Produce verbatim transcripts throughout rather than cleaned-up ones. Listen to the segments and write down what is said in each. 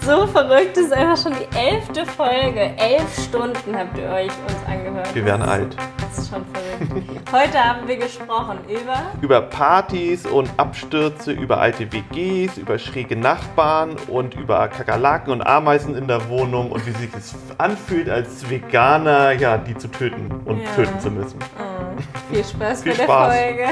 so verrückt, das ist einfach schon die elfte Folge. Elf Stunden habt ihr euch uns angehört. Wir werden alt. Das ist schon verrückt. Heute haben wir gesprochen über... Über Partys und Abstürze, über alte W Gs, über schräge Nachbarn und über Kakerlaken und Ameisen in der Wohnung und wie sich es anfühlt, als Veganer, ja, die zu töten und Ja. töten zu müssen. Oh, viel Spaß Viel bei der Spaß. Folge.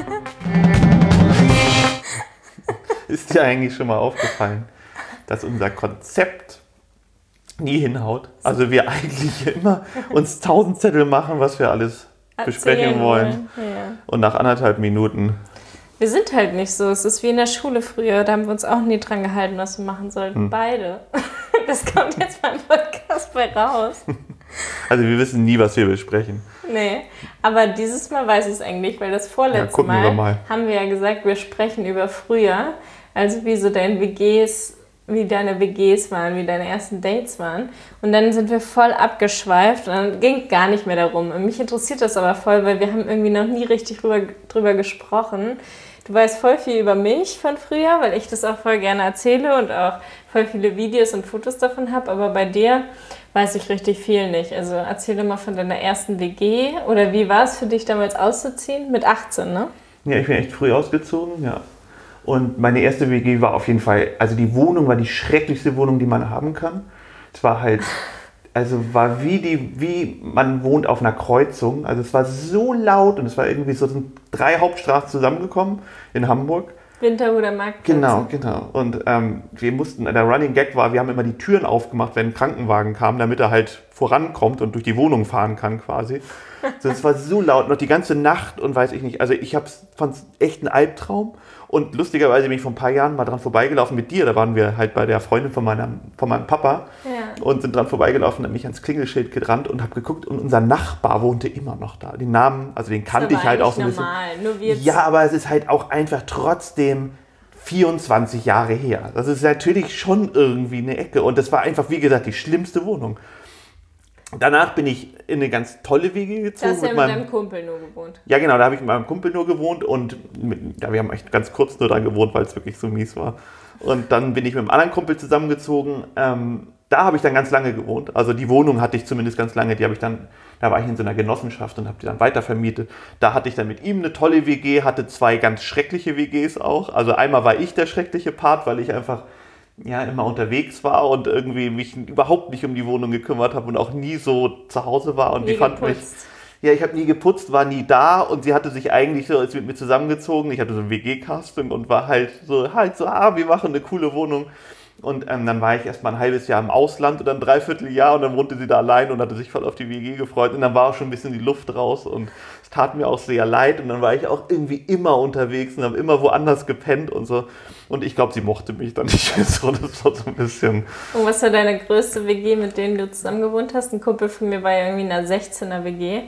Ist dir eigentlich schon mal aufgefallen, dass unser Konzept nie hinhaut? Also wir eigentlich immer uns tausend Zettel machen, was wir alles besprechen Erzählen wollen. Ja. Und nach anderthalb Minuten, Wir sind halt nicht so. Es ist wie in der Schule früher. Da haben wir uns auch nie dran gehalten, was wir machen sollten. Hm. Beide. Das kommt jetzt beim Podcast bei raus. also wir wissen nie, was wir besprechen. Nee, aber dieses Mal weiß ich es eigentlich, weil das Ja, vorletzte gucken Mal, wir mal. haben wir ja gesagt, wir sprechen über früher. Also wie so deine W Gs, wie deine W Gs waren, wie deine ersten Dates waren. Und dann sind wir voll abgeschweift und dann ging gar nicht mehr darum. Und mich interessiert das aber voll, weil wir haben irgendwie noch nie richtig drüber, drüber gesprochen. Du weißt voll viel über mich von früher, weil ich das auch voll gerne erzähle und auch voll viele Videos und Fotos davon habe. Aber bei dir weiß ich richtig viel nicht. Also erzähl doch mal von deiner ersten W G. Oder wie war es für dich damals auszuziehen? Mit achtzehn, ne? Ja, ich bin echt früh ausgezogen, ja. Und meine erste W G war auf jeden Fall, also die Wohnung war die schrecklichste Wohnung, die man haben kann. Es war halt, also war wie die, wie man wohnt auf einer Kreuzung. Also es war so laut und es war irgendwie so, sind drei Hauptstraßen zusammengekommen in Hamburg. Winterhuder Marktplatz. Genau, genau. Und ähm, wir mussten, der Running Gag war, wir haben immer die Türen aufgemacht, wenn ein Krankenwagen kam, damit er halt vorankommt und durch die Wohnung fahren kann quasi. Also es war so laut, noch die ganze Nacht und weiß ich nicht. Also ich fand es echt ein Albtraum. Und lustigerweise bin ich vor ein paar Jahren mal dran vorbeigelaufen mit dir. Da waren wir halt bei der Freundin von meinem, von meinem Papa Ja. und sind dran vorbeigelaufen, haben mich ans Klingelschild gerannt und habe geguckt und unser Nachbar wohnte immer noch da. Den Namen, also den kannte ich halt auch so ein bisschen. normal. Nur wir Ja, aber es ist halt auch einfach trotzdem vierundzwanzig Jahre her. Das ist natürlich schon irgendwie eine Ecke. Und das war einfach, wie gesagt, die schlimmste Wohnung. Danach bin ich in eine ganz tolle W G Da gezogen. hast du ja mit meinem, deinem Kumpel nur gewohnt. ja, genau, da habe ich mit meinem Kumpel nur gewohnt. Und mit, ja, wir haben echt ganz kurz nur da gewohnt, weil es wirklich so mies war. Und dann bin ich mit einem anderen Kumpel zusammengezogen. Ähm, da habe ich dann ganz lange gewohnt. Also die Wohnung hatte ich zumindest ganz lange. Die habe ich dann, da war ich in so einer Genossenschaft und habe die dann weitervermietet. Da hatte ich dann mit ihm eine tolle W G, hatte zwei ganz schreckliche W Gs auch. Also einmal war ich der schreckliche Part, weil ich einfach ja immer unterwegs war und irgendwie mich überhaupt nicht um die Wohnung gekümmert habe und auch nie so zu Hause war. Und Nie die fand mich. geputzt. Ja, ich habe nie geputzt, war nie da und sie hatte sich eigentlich so als mit mir zusammengezogen. Ich hatte so ein W G-Casting und war halt so, halt so, ah, wir machen eine coole Wohnung. Und ähm, dann war ich erst mal ein halbes Jahr im Ausland oder ein Dreivierteljahr und dann wohnte sie da allein und hatte sich voll auf die W G gefreut. Und dann war auch schon ein bisschen die Luft raus und es tat mir auch sehr leid. Und dann war ich auch irgendwie immer unterwegs und habe immer woanders gepennt und so. Und ich glaube, sie mochte mich dann nicht so. Das war so ein bisschen... Und was war deine größte W G, mit denen du zusammen gewohnt hast? Ein Kumpel von mir war ja irgendwie in einer sechzehner W G.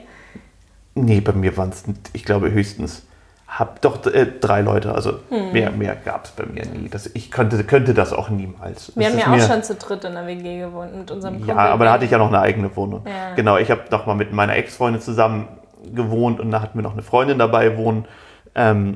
Nee, bei mir waren es, ich glaube, höchstens... Hab doch äh, drei Leute, also Hm. mehr, mehr gab es bei mir nie. Das, ich könnte, könnte das auch niemals. Wir Das haben ist ja auch mir- schon zu dritt in einer W G gewohnt mit unserem Kumpel. Ja, aber da hatte ich ja noch eine eigene Wohnung. Ja. Genau, ich habe noch mal mit meiner Ex-Freundin zusammen gewohnt und da hatten wir noch eine Freundin dabei wohnen. Ähm,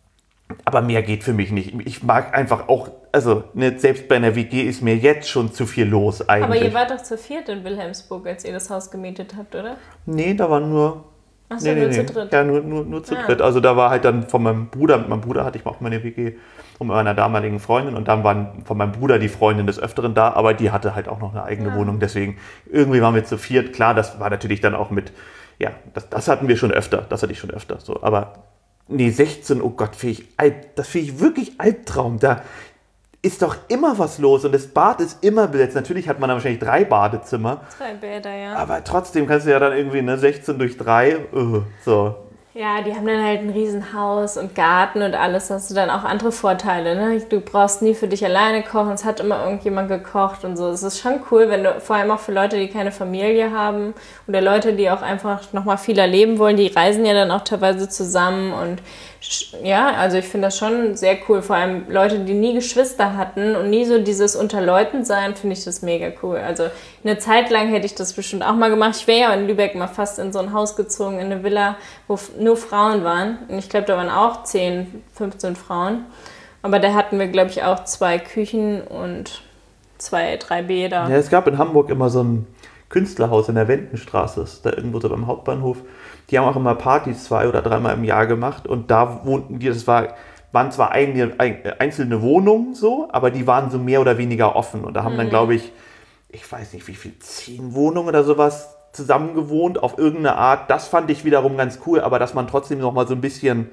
aber mehr geht für mich nicht. Ich mag einfach auch, also ne, selbst bei einer W G ist mir jetzt schon zu viel los eigentlich. Aber ihr wart doch zu viert in Wilhelmsburg, als ihr das Haus gemietet habt, oder? Nee, da waren nur... Achso, Nee, nee, nur nee. zu dritt. Ja, nur, nur, nur zu Ah. dritt. Also da war halt dann von meinem Bruder, mit meinem Bruder hatte ich auch meine W G und mit meiner damaligen Freundin und dann waren von meinem Bruder die Freundin des Öfteren da, aber die hatte halt auch noch eine eigene Ja. Wohnung. Deswegen, irgendwie waren wir zu viert. Klar, das war natürlich dann auch mit, ja, das, das hatten wir schon öfter, das hatte ich schon öfter. So. Aber nee, sechzehn, oh Gott, finde ich, alt- das finde ich wirklich Albtraum. Da ist doch immer was los und das Bad ist immer besetzt. Natürlich hat man dann wahrscheinlich drei Badezimmer. Zwei Bäder, ja. Aber trotzdem kannst du ja dann irgendwie ne, sechzehn durch drei, uh, so. Ja, die haben dann halt ein Riesenhaus und Garten und alles. Da hast du dann auch andere Vorteile. Ne? Du brauchst nie für dich alleine kochen. Es hat immer irgendjemand gekocht und so. Es ist schon cool, wenn du, vor allem auch für Leute, die keine Familie haben oder Leute, die auch einfach nochmal viel erleben wollen, die reisen ja dann auch teilweise zusammen. Und ja, also ich finde das schon sehr cool. Vor allem Leute, die nie Geschwister hatten und nie so dieses unter Leuten sein, finde ich das mega cool. Also eine Zeit lang hätte ich das bestimmt auch mal gemacht. Ich wäre ja in Lübeck mal fast in so ein Haus gezogen, in eine Villa, wo nur Frauen waren. Und ich glaube, da waren auch zehn, fünfzehn Frauen. Aber da hatten wir, glaube ich, auch zwei Küchen und zwei, drei Bäder. Ja, es gab in Hamburg immer so ein Künstlerhaus in der Wendenstraße, das ist da irgendwo so beim Hauptbahnhof. Die haben auch immer Partys zwei oder dreimal im Jahr gemacht und da wohnten die, das war, waren zwar eigene, einzelne Wohnungen so, aber die waren so mehr oder weniger offen und da haben mhm. dann, glaube ich, ich weiß nicht wie viel, zehn Wohnungen oder sowas zusammen gewohnt auf irgendeine Art. Das fand ich wiederum ganz cool, aber dass man trotzdem noch mal so ein bisschen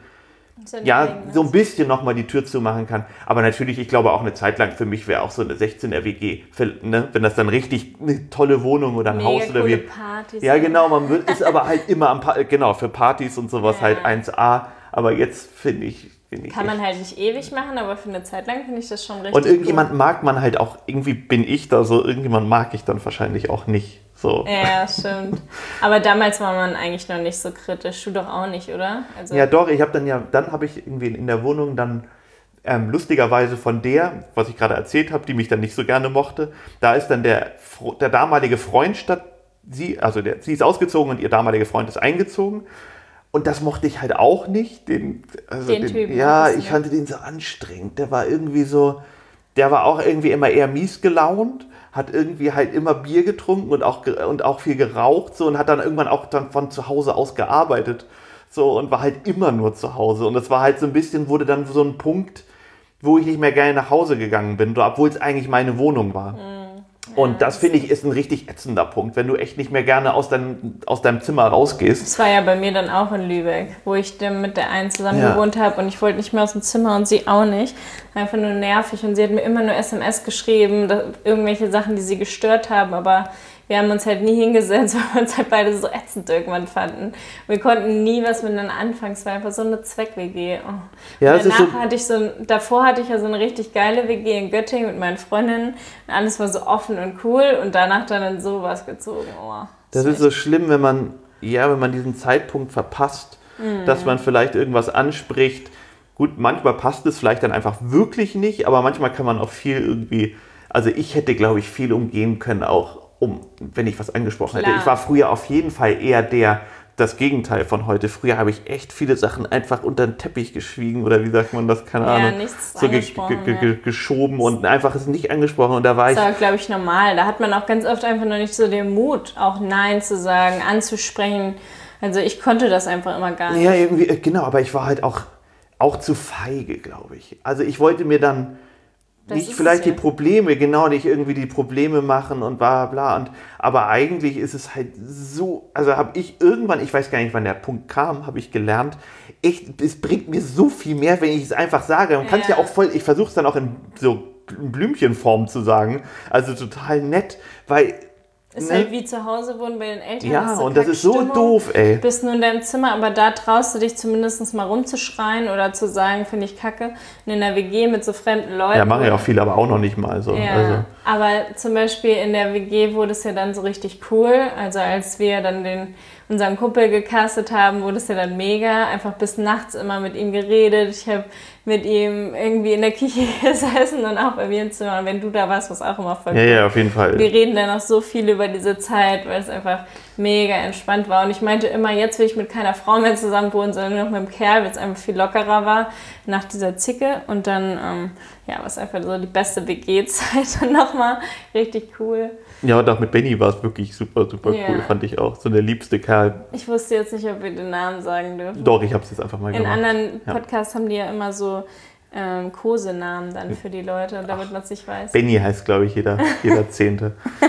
ja, so ein bisschen nochmal die Tür zumachen kann. Aber natürlich, ich glaube auch eine Zeit lang für mich wäre auch so eine sechzehner W G, für, ne? Wenn das dann richtig eine tolle Wohnung oder ein Mega Haus oder wie. Partys. Ja, genau, man wird, ist aber halt immer am, pa- genau, für Partys und sowas ja. halt eins A. Aber jetzt finde ich, find ich. Kann man halt nicht ewig machen, aber für eine Zeit lang finde ich das schon richtig. Und irgendjemand gut. mag man halt auch, irgendwie bin ich da so, irgendjemand mag ich dann wahrscheinlich auch nicht. So. Ja, stimmt. Aber damals war man eigentlich noch nicht so kritisch. Du doch auch nicht, oder? Also ja, doch. Ich habe dann ja, dann habe ich irgendwie in der Wohnung dann ähm, lustigerweise von der, was ich gerade erzählt habe, die mich dann nicht so gerne mochte, da ist dann der, der damalige Freund statt sie, also der, sie ist ausgezogen und ihr damaliger Freund ist eingezogen. Und das mochte ich halt auch nicht. Den, also den, den Typen. Ja, ich fand den so anstrengend. Der war irgendwie so, der war auch irgendwie immer eher mies gelaunt. Hat irgendwie halt immer Bier getrunken und auch, und auch viel geraucht so und hat dann irgendwann auch dann von zu Hause aus gearbeitet so und war halt immer nur zu Hause und das war halt so ein bisschen, wurde dann so ein Punkt, wo ich nicht mehr gerne nach Hause gegangen bin, obwohl es eigentlich meine Wohnung war. Mhm. Ja, und das, finde ich, ist ein richtig ätzender Punkt, wenn du echt nicht mehr gerne aus deinem, aus deinem Zimmer rausgehst. Das war ja bei mir dann auch in Lübeck, wo ich dann mit der einen zusammen ja. gewohnt habe und ich wollte nicht mehr aus dem Zimmer und sie auch nicht. Einfach nur nervig und sie hat mir immer nur S M S geschrieben, irgendwelche Sachen, die sie gestört haben, aber wir haben uns halt nie hingesetzt, weil wir uns halt beide so ätzend irgendwann fanden. Wir konnten nie was miteinander anfangen. Es war einfach so eine Zweck-W G. Oh. Ja, danach so hatte ich so, davor hatte ich ja so eine richtig geile W G in Göttingen mit meinen Freundinnen. Und alles war so offen und cool und danach dann in sowas gezogen. Oh, das, das ist so schlimm, wenn man, ja, wenn man diesen Zeitpunkt verpasst, mhm. dass man vielleicht irgendwas anspricht. Gut, manchmal passt es vielleicht dann einfach wirklich nicht, aber manchmal kann man auch viel irgendwie, also ich hätte, glaube ich, viel umgehen können auch, um, wenn ich was angesprochen Klar. hätte. Ich war früher auf jeden Fall eher der, das Gegenteil von heute. Früher habe ich echt viele Sachen einfach unter den Teppich geschwiegen oder wie sagt man das, keine ja, Ahnung, nichts so ge- ge- ge- ge- geschoben und einfach es nicht angesprochen und da war das ich... Das war, glaube ich, normal. Da hat man auch ganz oft einfach noch nicht so den Mut, auch Nein zu sagen, anzusprechen. Also ich konnte das einfach immer gar nicht. Ja, irgendwie, genau, aber ich war halt auch, auch zu feige, glaube ich. Also ich wollte mir dann Das nicht vielleicht ja. die Probleme, genau, nicht irgendwie die Probleme machen und bla bla. Und, aber eigentlich ist es halt so, also habe ich irgendwann, ich weiß gar nicht, wann der Punkt kam, habe ich gelernt, echt, es bringt mir so viel mehr, wenn ich es einfach sage. Man ja. kann es ja auch voll, ich versuche es dann auch in so Blümchenform zu sagen, also total nett, weil... Ist ne? halt wie zu Hause wohnen bei den Eltern. Ja, und das ist so doof, ey. Bist nur in deinem Zimmer, aber da traust du dich zumindest mal rumzuschreien oder zu sagen, finde ich kacke. Und in der W G mit so fremden Leuten. Ja, machen ja auch viele, aber auch noch nicht mal so. Ja, also. aber zum Beispiel in der W G wurde es ja dann so richtig cool. Also als wir dann den, unseren Kumpel gecastet haben, wurde es ja dann mega. Einfach bis nachts immer mit ihm geredet. Ich habe mit ihm irgendwie in der Küche gesessen und auch bei mir im Zimmer. Und wenn du da warst, war es auch immer voll Ja, cool. ja, auf jeden Fall. Wir reden dann auch so viel über diese Zeit, weil es einfach mega entspannt war. Und ich meinte immer, jetzt will ich mit keiner Frau mehr zusammen wohnen, sondern nur noch mit einem Kerl, weil es einfach viel lockerer war nach dieser Zicke. Und dann, ähm, ja, war es einfach so die beste W G-Zeit dann nochmal. Richtig cool. Ja, und auch mit Benny war es wirklich super, super ja. cool, fand ich auch. So der liebste Kerl. Ich wusste jetzt nicht, ob wir den Namen sagen dürfen. Doch, ich habe es jetzt einfach mal In gemacht. In anderen Podcasts ja. haben die ja immer so ähm, Kosenamen dann für die Leute, damit man es nicht weiß. Benny heißt, glaube ich, jeder, jeder Zehnte.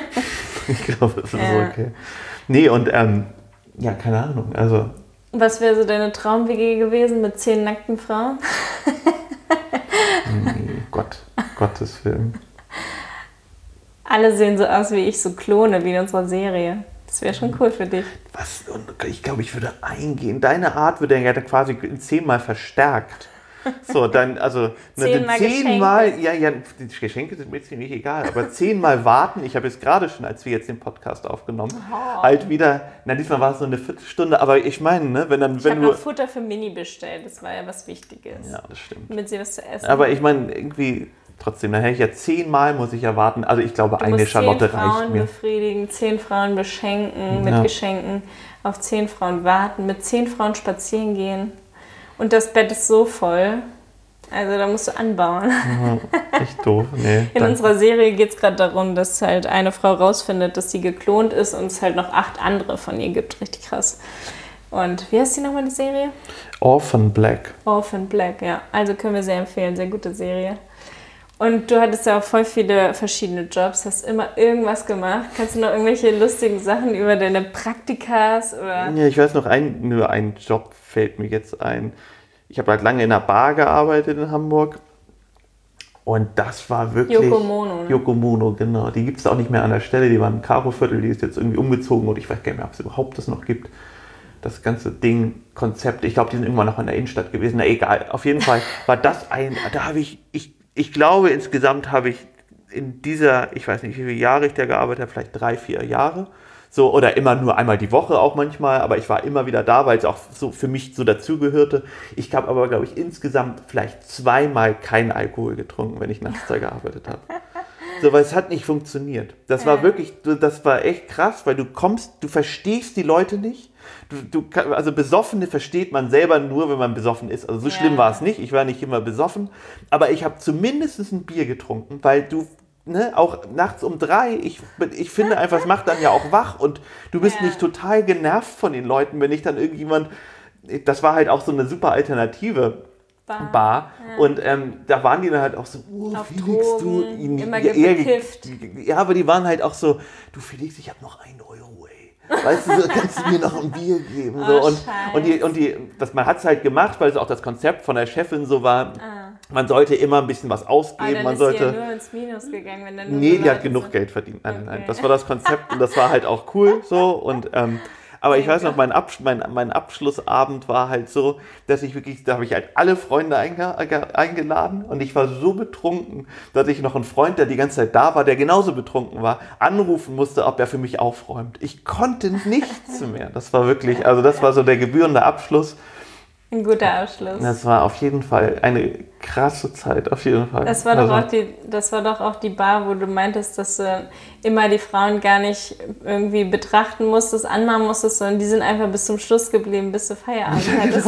Ich glaube, das ist ja. okay. Nee, und ähm, ja, keine Ahnung, also... Was wäre so deine Traum-W G gewesen mit zehn nackten Frauen? nee, Gott, Gottes Willen. Alle sehen so aus wie ich, so Klone wie in unserer Serie. Das wäre schon cool für dich. Was? Und ich glaube, ich würde eingehen. Deine Art würde ja quasi zehnmal verstärkt. So, dann, also zehnmal zehnmal, ja, ja, die Geschenke sind mir ziemlich egal, aber zehnmal warten. Ich habe jetzt gerade schon, als wir jetzt den Podcast aufgenommen, oh. halt wieder, na, diesmal war es so eine Viertelstunde, aber ich meine, ne, wenn dann, ich wenn du... Ich habe Futter für Mini bestellt, das war ja was Wichtiges. Ja, das stimmt. Damit sie was zu essen Aber ich meine, irgendwie... Trotzdem, dann hätte ich ja zehnmal, muss ich erwarten. Also ich glaube, du eine musst Charlotte zehn reicht Frauen mir. befriedigen, zehn Frauen beschenken mit ja. Geschenken, auf zehn Frauen warten, mit zehn Frauen spazieren gehen. Und das Bett ist so voll. Also da musst du anbauen. Ja, echt doof. Nee, In danke. unserer Serie geht es gerade darum, dass halt eine Frau rausfindet, dass sie geklont ist und es halt noch acht andere von ihr gibt. Richtig krass. Und wie heißt die nochmal, die Serie? Orphan Black. Orphan Black, ja. Also können wir sehr empfehlen. Sehr gute Serie. Und du hattest ja auch voll viele verschiedene Jobs, hast immer irgendwas gemacht. Kannst du noch irgendwelche lustigen Sachen über deine Praktikas oder? Ja, ich weiß noch, ein, nur ein Job fällt mir jetzt ein. Ich habe halt lange in einer Bar gearbeitet in Hamburg. Und das war wirklich... Yokomono, ne? Yokomono, genau. Die gibt es auch nicht mehr an der Stelle. Die war im Karo-Viertel, die ist jetzt irgendwie umgezogen und ich weiß gar nicht mehr, ob es überhaupt das noch gibt. Das ganze Ding, Konzept, ich glaube, die sind irgendwann noch in der Innenstadt gewesen. Na egal, auf jeden Fall war das ein... Da habe ich... ich Ich glaube, insgesamt habe ich in dieser, ich weiß nicht, wie viele Jahre ich da gearbeitet habe, vielleicht drei, vier Jahre. So, oder immer nur einmal die Woche auch manchmal, aber ich war immer wieder da, weil es auch so für mich so dazugehörte. Ich habe aber, glaube ich, insgesamt vielleicht zweimal keinen Alkohol getrunken, wenn ich nachts da gearbeitet habe. So, weil es hat nicht funktioniert. Das war wirklich, das war echt krass, weil du kommst, du verstehst die Leute nicht. Du, du, also Besoffene versteht man selber nur, wenn man besoffen ist. Also so Ja. schlimm war es nicht. Ich war nicht immer besoffen. Aber ich habe zumindest ein Bier getrunken, weil du, ne, auch nachts um drei, ich, ich finde einfach, es macht dann ja auch wach und du bist Ja. nicht total genervt von den Leuten, wenn ich dann irgendjemand, das war halt auch so eine super Alternative. Bar. Bar. Ja. Und ähm, da waren die dann halt auch so, oh, Auf Felix, Drogen, du... immer ja, eher ge- bekifft. Ja, aber die waren halt auch so, du Felix, ich habe noch einen Euro, ey. Weißt du, so, kannst du mir noch ein Bier geben? So. Oh, und, und, die, und die, das, man hat es halt gemacht, weil es auch das Konzept von der Chefin so war, Ah. man sollte immer ein bisschen was Aber ausgeben, dann man ist sie sollte... ja nur ins Minus gegangen, wenn dann nur Nee, so die hat Leute genug sind. Geld verdient. Nein, nein, Okay. das war das Konzept und das war halt auch cool so. Und, ähm, aber ich Mein weiß noch, Gott. mein, Absch mein, mein Abschlussabend war halt so, dass ich wirklich, da habe ich halt alle Freunde einge eingeladen und ich war so betrunken, dass ich noch einen Freund, der die ganze Zeit da war, der genauso betrunken war, anrufen musste, ob er für mich aufräumt. Ich konnte nichts mehr. Das war wirklich, also das war so der gebührende Abschluss. Ein guter Abschluss. Das war auf jeden Fall eine krasse Zeit, auf jeden Fall. Das war, doch also, auch die, das war doch auch die Bar, wo du meintest, dass du immer die Frauen gar nicht irgendwie betrachten musstest, anmachen musstest, sondern die sind einfach bis zum Schluss geblieben, bis du Feierabend hattest.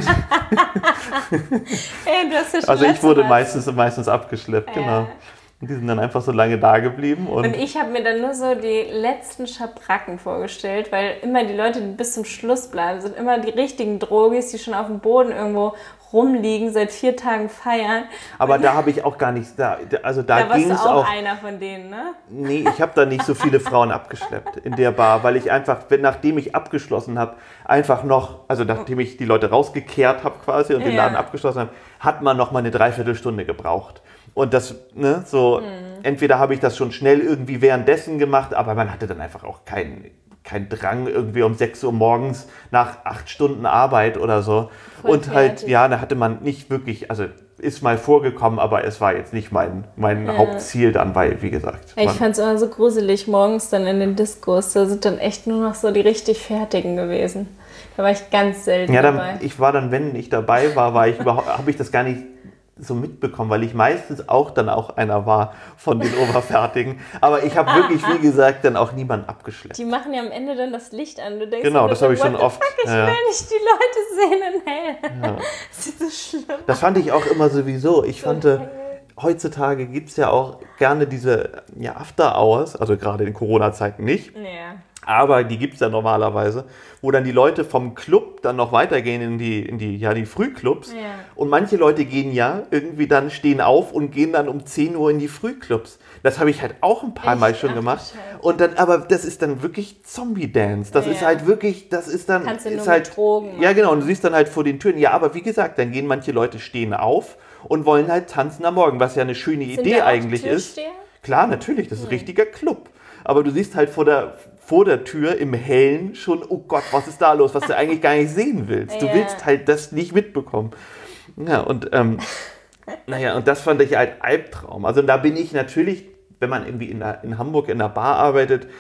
Ey, du hast ja schon Also ich letztes wurde Mal- meistens, meistens abgeschleppt, Ja. genau. Und die sind dann einfach so lange da geblieben. Und, Und ich habe mir dann nur so die letzten Schabracken vorgestellt, weil immer die Leute, die bis zum Schluss bleiben, sind immer die richtigen Drogis, die schon auf dem Boden irgendwo rumliegen, seit vier Tagen feiern. aber da habe ich auch gar nichts, da, also da, Da warst ging du es auch, auch, einer von denen, ne? nee, ich habe da nicht so viele Frauen abgeschleppt in der Bar, weil ich einfach, wenn, nachdem ich abgeschlossen habe, einfach noch, also nachdem ich die Leute rausgekehrt habe quasi und den Ja. Laden abgeschlossen habe, hat man noch mal eine Dreiviertelstunde gebraucht. Und das, ne, so, entweder habe ich das schon schnell irgendwie währenddessen gemacht, aber man hatte dann einfach auch keinen kein Drang irgendwie um sechs Uhr morgens nach acht Stunden Arbeit oder so. Voll und halt, fertig. ja, da hatte man nicht wirklich, also ist mal vorgekommen, aber es war jetzt nicht mein, mein Hauptziel dann, weil, wie gesagt, Ich man, fand es immer so gruselig morgens dann in den Diskos. Da sind dann echt nur noch so die richtig Fertigen gewesen. Da war ich ganz selten ja, dabei. dann, ich war dann, wenn ich dabei war, war ich überhaupt, habe ich das gar nicht so mitbekommen, weil ich meistens auch dann auch einer war von den Oberfertigen. Aber ich habe wirklich, wie gesagt, dann auch niemanden abgeschleppt. Die machen ja am Ende dann das Licht an. Du denkst Genau, dir das so, habe ich what schon the oft, Fuck, ich ja. will nicht die Leute sehen in hell. Ja. Das ist so schlimm. Das fand ich auch immer sowieso. Ich fand, äh, heutzutage gibt es ja auch gerne diese ja, After-Hours, also gerade in Corona-Zeiten nicht, Ja. aber die gibt es ja normalerweise, wo dann die Leute vom Club dann noch weitergehen in die, in die, ja, die Frühclubs. Ja. Und manche Leute gehen ja irgendwie dann, stehen auf und gehen dann um zehn Uhr in die Frühclubs. Das habe ich halt auch ein paar Echt? Mal schon Ach, gemacht. du Scheiße. Und dann, aber das ist dann wirklich Zombie-Dance. Das Ja. ist halt wirklich, das ist dann... Kannst du ist nur halt, mit Drogen Ja, machen. genau. Und du siehst dann halt vor den Türen. Ja, aber wie gesagt, dann gehen manche Leute stehen auf und wollen halt tanzen am Morgen, was ja eine schöne Sind Idee da auch eigentlich ist. Türsteher? Klar, natürlich, das ist ein richtiger Club. Aber du siehst halt vor der, vor der Tür im Hellen schon, oh Gott, was ist da los, was du eigentlich gar nicht sehen willst. Du Ja. willst halt das nicht mitbekommen. Ja, und ähm, naja, und das fand ich halt Albtraum. Also da bin ich natürlich, wenn man irgendwie in, der, in Hamburg in einer Bar arbeitet,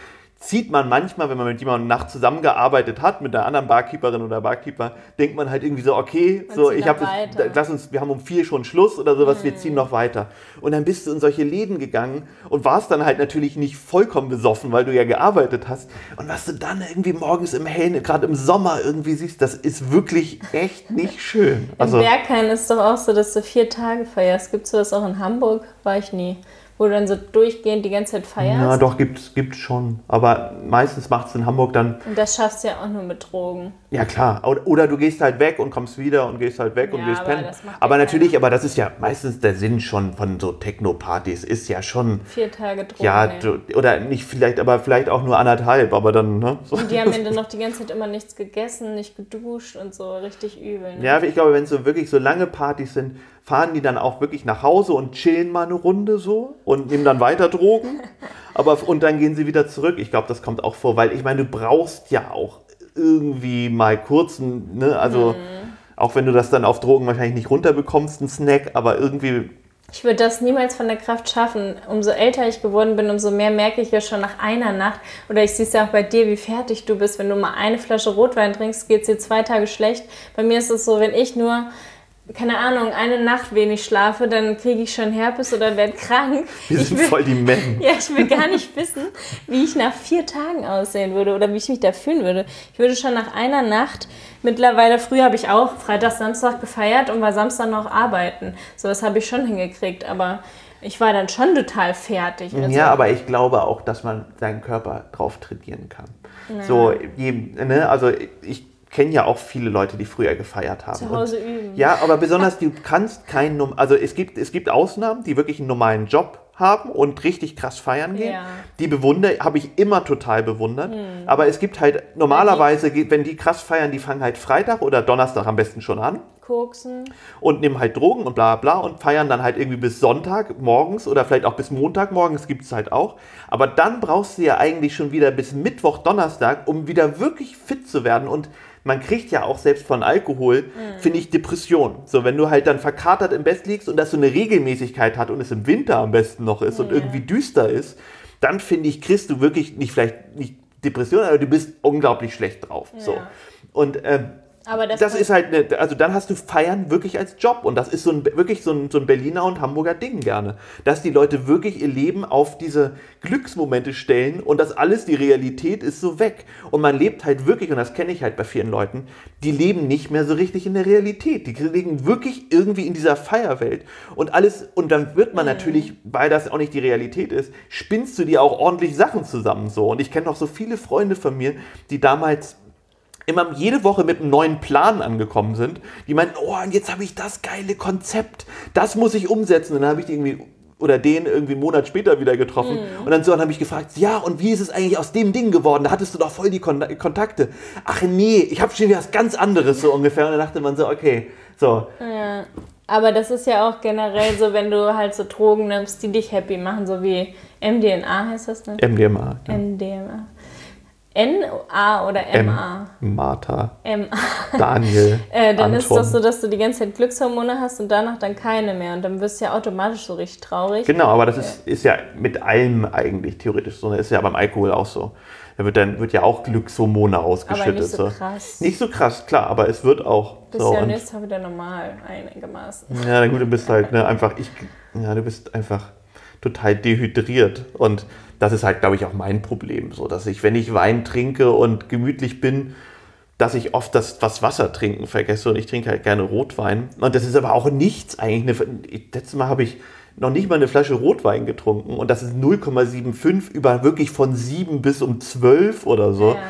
zieht man manchmal, wenn man mit jemandem nachts zusammengearbeitet hat, mit einer anderen Barkeeperin oder Barkeeper, denkt man halt irgendwie so, okay, so, ich hab das, lass uns, wir haben um vier schon Schluss oder sowas, mm. wir ziehen noch weiter. Und dann bist du in solche Läden gegangen und warst dann halt natürlich nicht vollkommen besoffen, weil du ja gearbeitet hast. Und was du dann irgendwie morgens im Hellen, gerade im Sommer irgendwie siehst, das ist wirklich echt nicht schön. Also, Im Berghain ist doch auch so, dass du vier Tage feierst. Gibt es sowas auch in Hamburg? War ich nie. Wo du dann so durchgehend die ganze Zeit feierst? Ja, doch, gibt's, gibt's schon. Aber meistens macht es in Hamburg dann... Und das schaffst du ja auch nur mit Drogen. Ja, klar. Oder, oder du gehst halt weg und kommst wieder und gehst halt weg ja, und gehst pennen. Aber natürlich, keiner. aber das ist ja meistens der Sinn schon von so Techno-Partys. Ist ja schon... Vier Tage Drogen. Ja, du, oder nicht vielleicht, aber vielleicht auch nur anderthalb, aber dann... Ne? So. Und die haben dann noch die ganze Zeit immer nichts gegessen, nicht geduscht und so, richtig übel. Ne? Ja, ich glaube, wenn es so wirklich so lange Partys sind, fahren die dann auch wirklich nach Hause und chillen mal eine Runde so und nehmen dann weiter Drogen. Aber, und dann gehen sie wieder zurück. Ich glaube, das kommt auch vor, weil ich meine, du brauchst ja auch irgendwie mal kurz, ne, also mhm. auch wenn du das dann auf Drogen wahrscheinlich nicht runterbekommst, einen Snack, aber irgendwie... Ich würde das niemals von der Kraft schaffen. Umso älter ich geworden bin, umso mehr merke ich ja schon nach einer Nacht, oder ich sehe es ja auch bei dir, wie fertig du bist. Wenn du mal eine Flasche Rotwein trinkst, geht es dir zwei Tage schlecht. Bei mir ist es so, wenn ich nur... keine Ahnung, eine Nacht wenig schlafe, dann kriege ich schon Herpes oder werde krank. Wir sind will, voll die Männer. Ja, ich will gar nicht wissen, wie ich nach vier Tagen aussehen würde oder wie ich mich da fühlen würde. Ich würde schon nach einer Nacht, mittlerweile, früher habe ich auch Freitag, Samstag gefeiert und war Samstag noch arbeiten. So, das habe ich schon hingekriegt, aber ich war dann schon total fertig. Ja, so. Aber ich glaube auch, dass man seinen Körper drauf trainieren kann. Ja. So, je, ne, also ich kenne ja auch viele Leute, die früher gefeiert haben. Zu Hause und, üben. Ja, aber besonders, du kannst keinen, also es gibt, es gibt Ausnahmen, die wirklich einen normalen Job haben und richtig krass feiern gehen. Ja. Die bewundere, habe ich immer total bewundert. Hm. Aber es gibt halt, normalerweise, wenn die krass feiern, die fangen halt Freitag oder Donnerstag am besten schon an. Koksen. Und nehmen halt Drogen und bla bla und feiern dann halt irgendwie bis Sonntag morgens oder vielleicht auch bis Montag morgens, gibt es halt auch. Aber dann brauchst du ja eigentlich schon wieder bis Mittwoch, Donnerstag, um wieder wirklich fit zu werden. Und man kriegt ja auch selbst von Alkohol, mhm. finde ich, Depression. So, wenn du halt dann verkatert im Bett liegst und das so eine Regelmäßigkeit hat und es im Winter am besten noch ist und ja. irgendwie düster ist, dann finde ich, kriegst du wirklich nicht vielleicht nicht Depression, aber du bist unglaublich schlecht drauf. Ja. So. Und ähm, aber das, das ist halt, eine, also dann hast du Feiern wirklich als Job und das ist so ein, wirklich so ein, so ein Berliner und Hamburger Ding gerne, dass die Leute wirklich ihr Leben auf diese Glücksmomente stellen und das alles, die Realität ist so weg und man lebt halt wirklich, und das kenne ich halt bei vielen Leuten, die leben nicht mehr so richtig in der Realität, die leben wirklich irgendwie in dieser Feierwelt und alles, und dann wird man mhm. natürlich, weil das auch nicht die Realität ist, spinnst du dir auch ordentlich Sachen zusammen so, und ich kenne noch so viele Freunde von mir, die damals immer jede Woche mit einem neuen Plan angekommen sind, die meinten, oh, und jetzt habe ich das geile Konzept, das muss ich umsetzen. Und dann habe ich die irgendwie, oder den irgendwie einen Monat später wieder getroffen. Mm. Und dann so, dann habe ich gefragt, ja, und wie ist es eigentlich aus dem Ding geworden? Da hattest du doch voll die Kon- Kontakte. Ach nee, ich habe schon wieder was ganz anderes so ungefähr. Und dann dachte man so, okay, so. Ja. Aber das ist ja auch generell so, wenn du halt so Drogen nimmst, die dich happy machen, so wie M D M A heißt das, ne? M D M A. Ja. M D M A. N, A oder M A? M, Martha. M A. Daniel. äh, dann Anton. Ist das so, dass du die ganze Zeit Glückshormone hast und danach dann keine mehr. Und dann wirst du ja automatisch so richtig traurig. Genau, aber das ist, ist ja mit allem eigentlich theoretisch so. Das ist ja beim Alkohol auch so. Da wird dann wird ja auch Glückshormone ausgeschüttet. Aber nicht so krass. Nicht so krass, klar, aber es wird auch. Bist so, ja nächstes Mal wieder normal, einigermaßen. Ja, na gut, du bist halt ne, einfach, ich, ja, du bist einfach total dehydriert. Und das ist halt, glaube ich, auch mein Problem, so dass ich, wenn ich Wein trinke und gemütlich bin, dass ich oft das, das Wasser trinken vergesse und ich trinke halt gerne Rotwein. Und das ist aber auch nichts eigentlich. Eine, letztes Mal habe ich noch nicht mal eine Flasche Rotwein getrunken und das ist null Komma fünfundsiebzig über wirklich von sieben bis um zwölf oder so. Ja.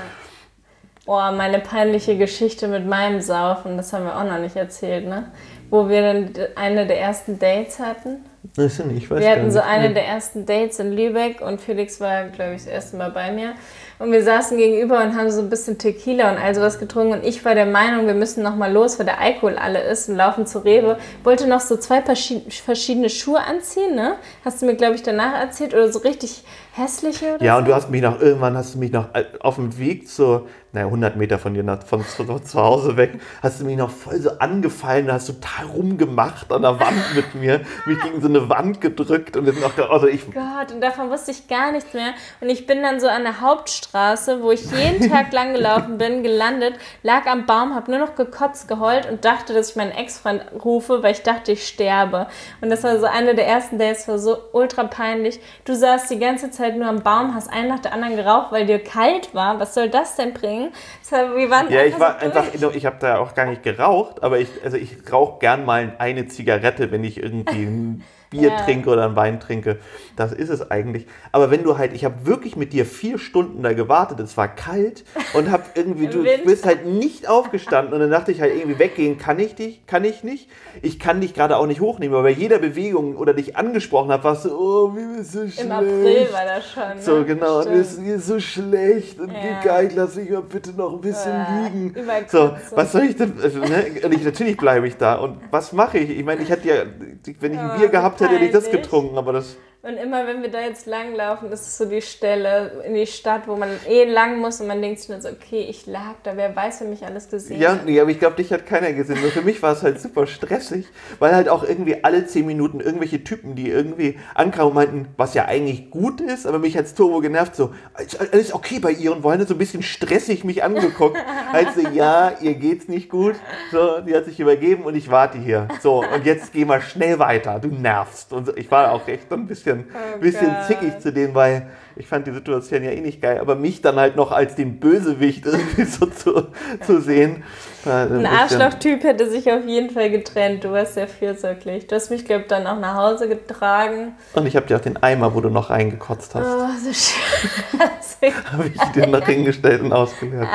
Oh, meine peinliche Geschichte mit meinem Saufen, das haben wir auch noch nicht erzählt, ne? Wo wir dann eine der ersten Dates hatten. Das ist nicht, ich weiß wir hatten gar nicht. so eine der ersten Dates in Lübeck und Felix war, glaube ich, das erste Mal bei mir. Und wir saßen gegenüber und haben so ein bisschen Tequila und all sowas getrunken. Und ich war der Meinung, wir müssen noch mal los, weil der Alkohol alle ist und laufen zu Rewe. Wollte noch so zwei verschiedene Schuhe anziehen, ne? Hast du mir, glaube ich, danach erzählt. Oder so richtig hässliche oder Ja, so? Und du hast mich noch, irgendwann hast du mich noch auf dem Weg zur naja, hundert Meter von dir, von, von zu Hause weg, hast du mich noch voll so angefallen, hast total rumgemacht an der Wand mit mir, mich gegen so eine Wand gedrückt und wir sind auch, also ich... Gott, und davon wusste ich gar nichts mehr. Und ich bin dann so an der Hauptstraße, wo ich jeden Tag lang gelaufen bin, gelandet, lag am Baum, habe nur noch gekotzt, geheult und dachte, dass ich meinen Ex-Freund rufe, weil ich dachte, ich sterbe. Und das war so eine der ersten Dates, war so ultra peinlich. Du saßt die ganze Zeit nur am Baum, hast einen nach der anderen geraucht, weil dir kalt war. Was soll das denn bringen? Wir waren ja, ich war so einfach, ich habe da auch gar nicht geraucht, aber ich, also ich rauche gern mal eine Zigarette, wenn ich irgendwie ein Bier ja. trinke oder einen Wein trinke. Das ist es eigentlich. Aber wenn du halt, ich habe wirklich mit dir vier Stunden da gewartet, es war kalt und habe irgendwie, du bist halt nicht aufgestanden und dann dachte ich halt irgendwie weggehen, kann ich dich, kann ich nicht. Ich kann dich gerade auch nicht hochnehmen, aber bei jeder Bewegung oder dich angesprochen habe, warst du, oh, mir ist so schlecht. Im April war das schon. Ne? So, genau, mir ist, mir ist so schlecht und ja. geil, lass mich mal bitte noch ein bisschen ja. liegen. So, was soll ich denn, also, ne? Und ich, natürlich bleibe ich da und was mache ich? Ich meine, ich hätte ja, wenn ich ein oh, Bier gehabt hätte, hätte ich das getrunken, aber das... Und immer, wenn wir da jetzt langlaufen, ist es so die Stelle in die Stadt, wo man eh lang muss und man denkt sich nur so, okay, ich lag da, wer weiß, wer mich alles gesehen ja, hat. Ja, aber ich glaube, dich hat keiner gesehen. Nur für mich war es halt super stressig, weil halt auch irgendwie alle zehn Minuten irgendwelche Typen, die irgendwie ankamen und meinten, was ja eigentlich gut ist, aber mich hat's turbo genervt, so, alles okay bei ihr und wollen so ein bisschen stressig mich angeguckt. Halt so, ja, ihr geht's nicht gut. So, die hat sich übergeben und ich warte hier. So, und jetzt geh mal schnell weiter, du nervst. Und ich war auch echt so ein bisschen Ein bisschen oh zickig zu denen, weil ich fand die Situation ja eh nicht geil, aber mich dann halt noch als den Bösewicht irgendwie so zu, zu sehen. Ein, ein Arschloch-Typ hätte sich auf jeden Fall getrennt, du warst sehr fürsorglich. Du hast mich, glaube ich, dann auch nach Hause getragen. Und ich habe dir auch den Eimer, wo du noch reingekotzt hast. Oh, so schön. habe ich dir noch hingestellt und ausgeleert.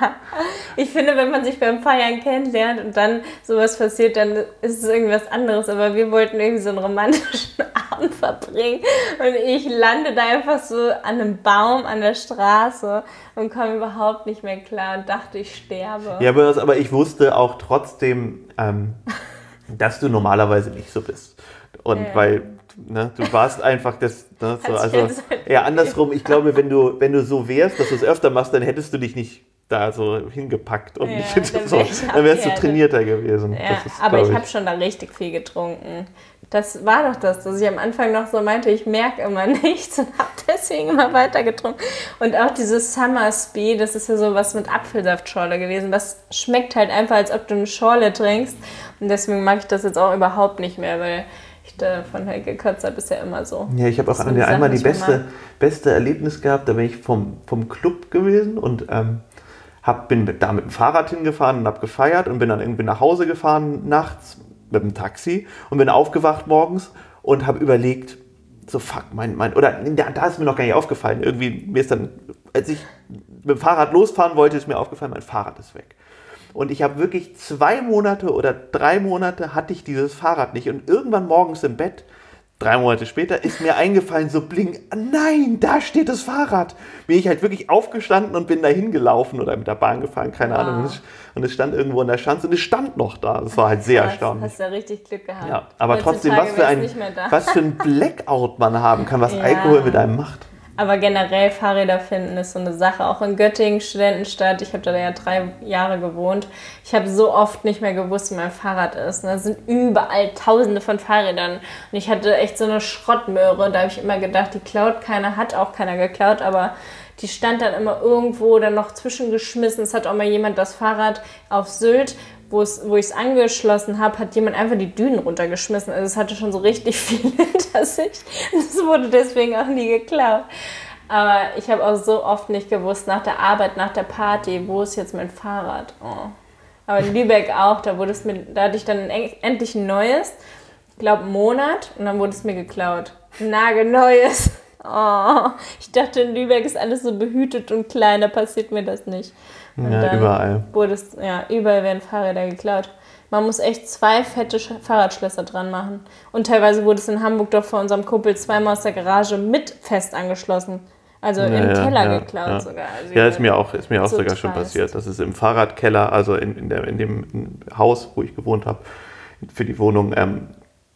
Ich finde, wenn man sich beim Feiern kennenlernt und dann sowas passiert, dann ist es irgendwas anderes. Aber wir wollten irgendwie so einen romantischen Abend verbringen und ich lande da einfach so an einem Baum an der Straße und komme überhaupt nicht mehr klar und dachte, ich sterbe. Ja, aber, aber ich wusste auch trotzdem, ähm, dass du normalerweise nicht so bist. Und ja. weil... Ne, du warst einfach das, ne, so, also eher andersrum. Ich glaube, wenn du, wenn du so wärst, dass du es öfter machst, dann hättest du dich nicht da so hingepackt und ja, nicht dann, so, dann wärst du trainierter gewesen. Ja, das ist, aber ich, ich habe schon da richtig viel getrunken. Das war doch das, dass ich am Anfang noch so meinte, ich merke immer nichts und habe deswegen immer weiter getrunken. Und auch dieses Summer Speed, das ist ja so was mit Apfelsaftschorle gewesen. Das schmeckt halt einfach, als ob du eine Schorle trinkst. Und deswegen mag ich das jetzt auch überhaupt nicht mehr, weil ich davon halt gekotzt habe, ist ja immer so. Ja, ich habe auch die einmal die beste, beste Erlebnis gehabt, da bin ich vom, vom Club gewesen und ähm, hab, bin da mit dem Fahrrad hingefahren und habe gefeiert und bin dann irgendwie nach Hause gefahren nachts mit dem Taxi und bin aufgewacht morgens und habe überlegt, so fuck, mein, mein, oder da ist mir noch gar nicht aufgefallen, irgendwie, mir ist dann, als ich mit dem Fahrrad losfahren wollte, ist mir aufgefallen, mein Fahrrad ist weg. Und ich habe wirklich zwei Monate oder drei Monate hatte ich dieses Fahrrad nicht. Und irgendwann morgens im Bett, drei Monate später, ist mir eingefallen, so bling, nein, da steht das Fahrrad. Bin ich halt wirklich aufgestanden und bin da hingelaufen oder mit der Bahn gefahren, keine wow. Ahnung. Und es stand irgendwo in der Schanze und es stand noch da. Das war halt sehr Krass, erstaunlich. Hast du ja richtig Glück gehabt. Ja, aber trotzdem, was für, ein, was für ein Blackout man haben kann, was ja. Alkohol mit einem macht. Aber generell Fahrräder finden ist so eine Sache. Auch in Göttingen, Studentenstadt, ich habe da ja drei Jahre gewohnt. Ich habe so oft nicht mehr gewusst, wie mein Fahrrad ist. Da sind überall tausende von Fahrrädern. Und ich hatte echt so eine Schrottmöhre. Da habe ich immer gedacht, die klaut keiner, hat auch keiner geklaut. Aber die stand dann immer irgendwo dann noch zwischengeschmissen. Es hat auch mal jemand das Fahrrad auf Sylt, wo ich es angeschlossen habe, hat jemand einfach die Dünen runtergeschmissen. Also es hatte schon so richtig viel hinter sich. Das wurde deswegen auch nie geklaut. Aber ich habe auch so oft nicht gewusst, nach der Arbeit, nach der Party, wo ist jetzt mein Fahrrad? Oh. Aber in Lübeck auch, da, wurde es mir, da hatte ich dann endlich ein neues, ich glaube einen Monat, und dann wurde es mir geklaut. Ein nagelneues. Oh. Ich dachte, in Lübeck ist alles so behütet und klein, da passiert mir das nicht. Und ja, dann überall. Wurde es, ja, überall werden Fahrräder geklaut. Man muss echt zwei fette Fahrradschlösser dran machen. Und teilweise wurde es in Hamburg doch vor unserem Kumpel zweimal aus der Garage mit fest angeschlossen. Also ja, im ja, Keller ja, geklaut ja. sogar. Also ja, ist mir auch, ist mir auch so sogar dreist. schon passiert. Das ist im Fahrradkeller, also in, in, der, in dem Haus, wo ich gewohnt habe, für die Wohnung, ähm,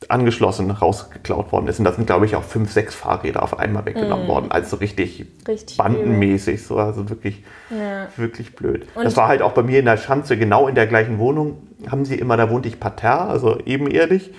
angeschlossen rausgeklaut worden ist. Und da sind, glaube ich, auch fünf, sechs Fahrräder auf einmal weggenommen mm. worden. Also richtig, richtig bandenmäßig. So, also wirklich, ja. wirklich blöd. Und das war halt auch bei mir in der Schanze, genau in der gleichen Wohnung, haben sie immer, da wohnte ich parterre, also ebenerdig.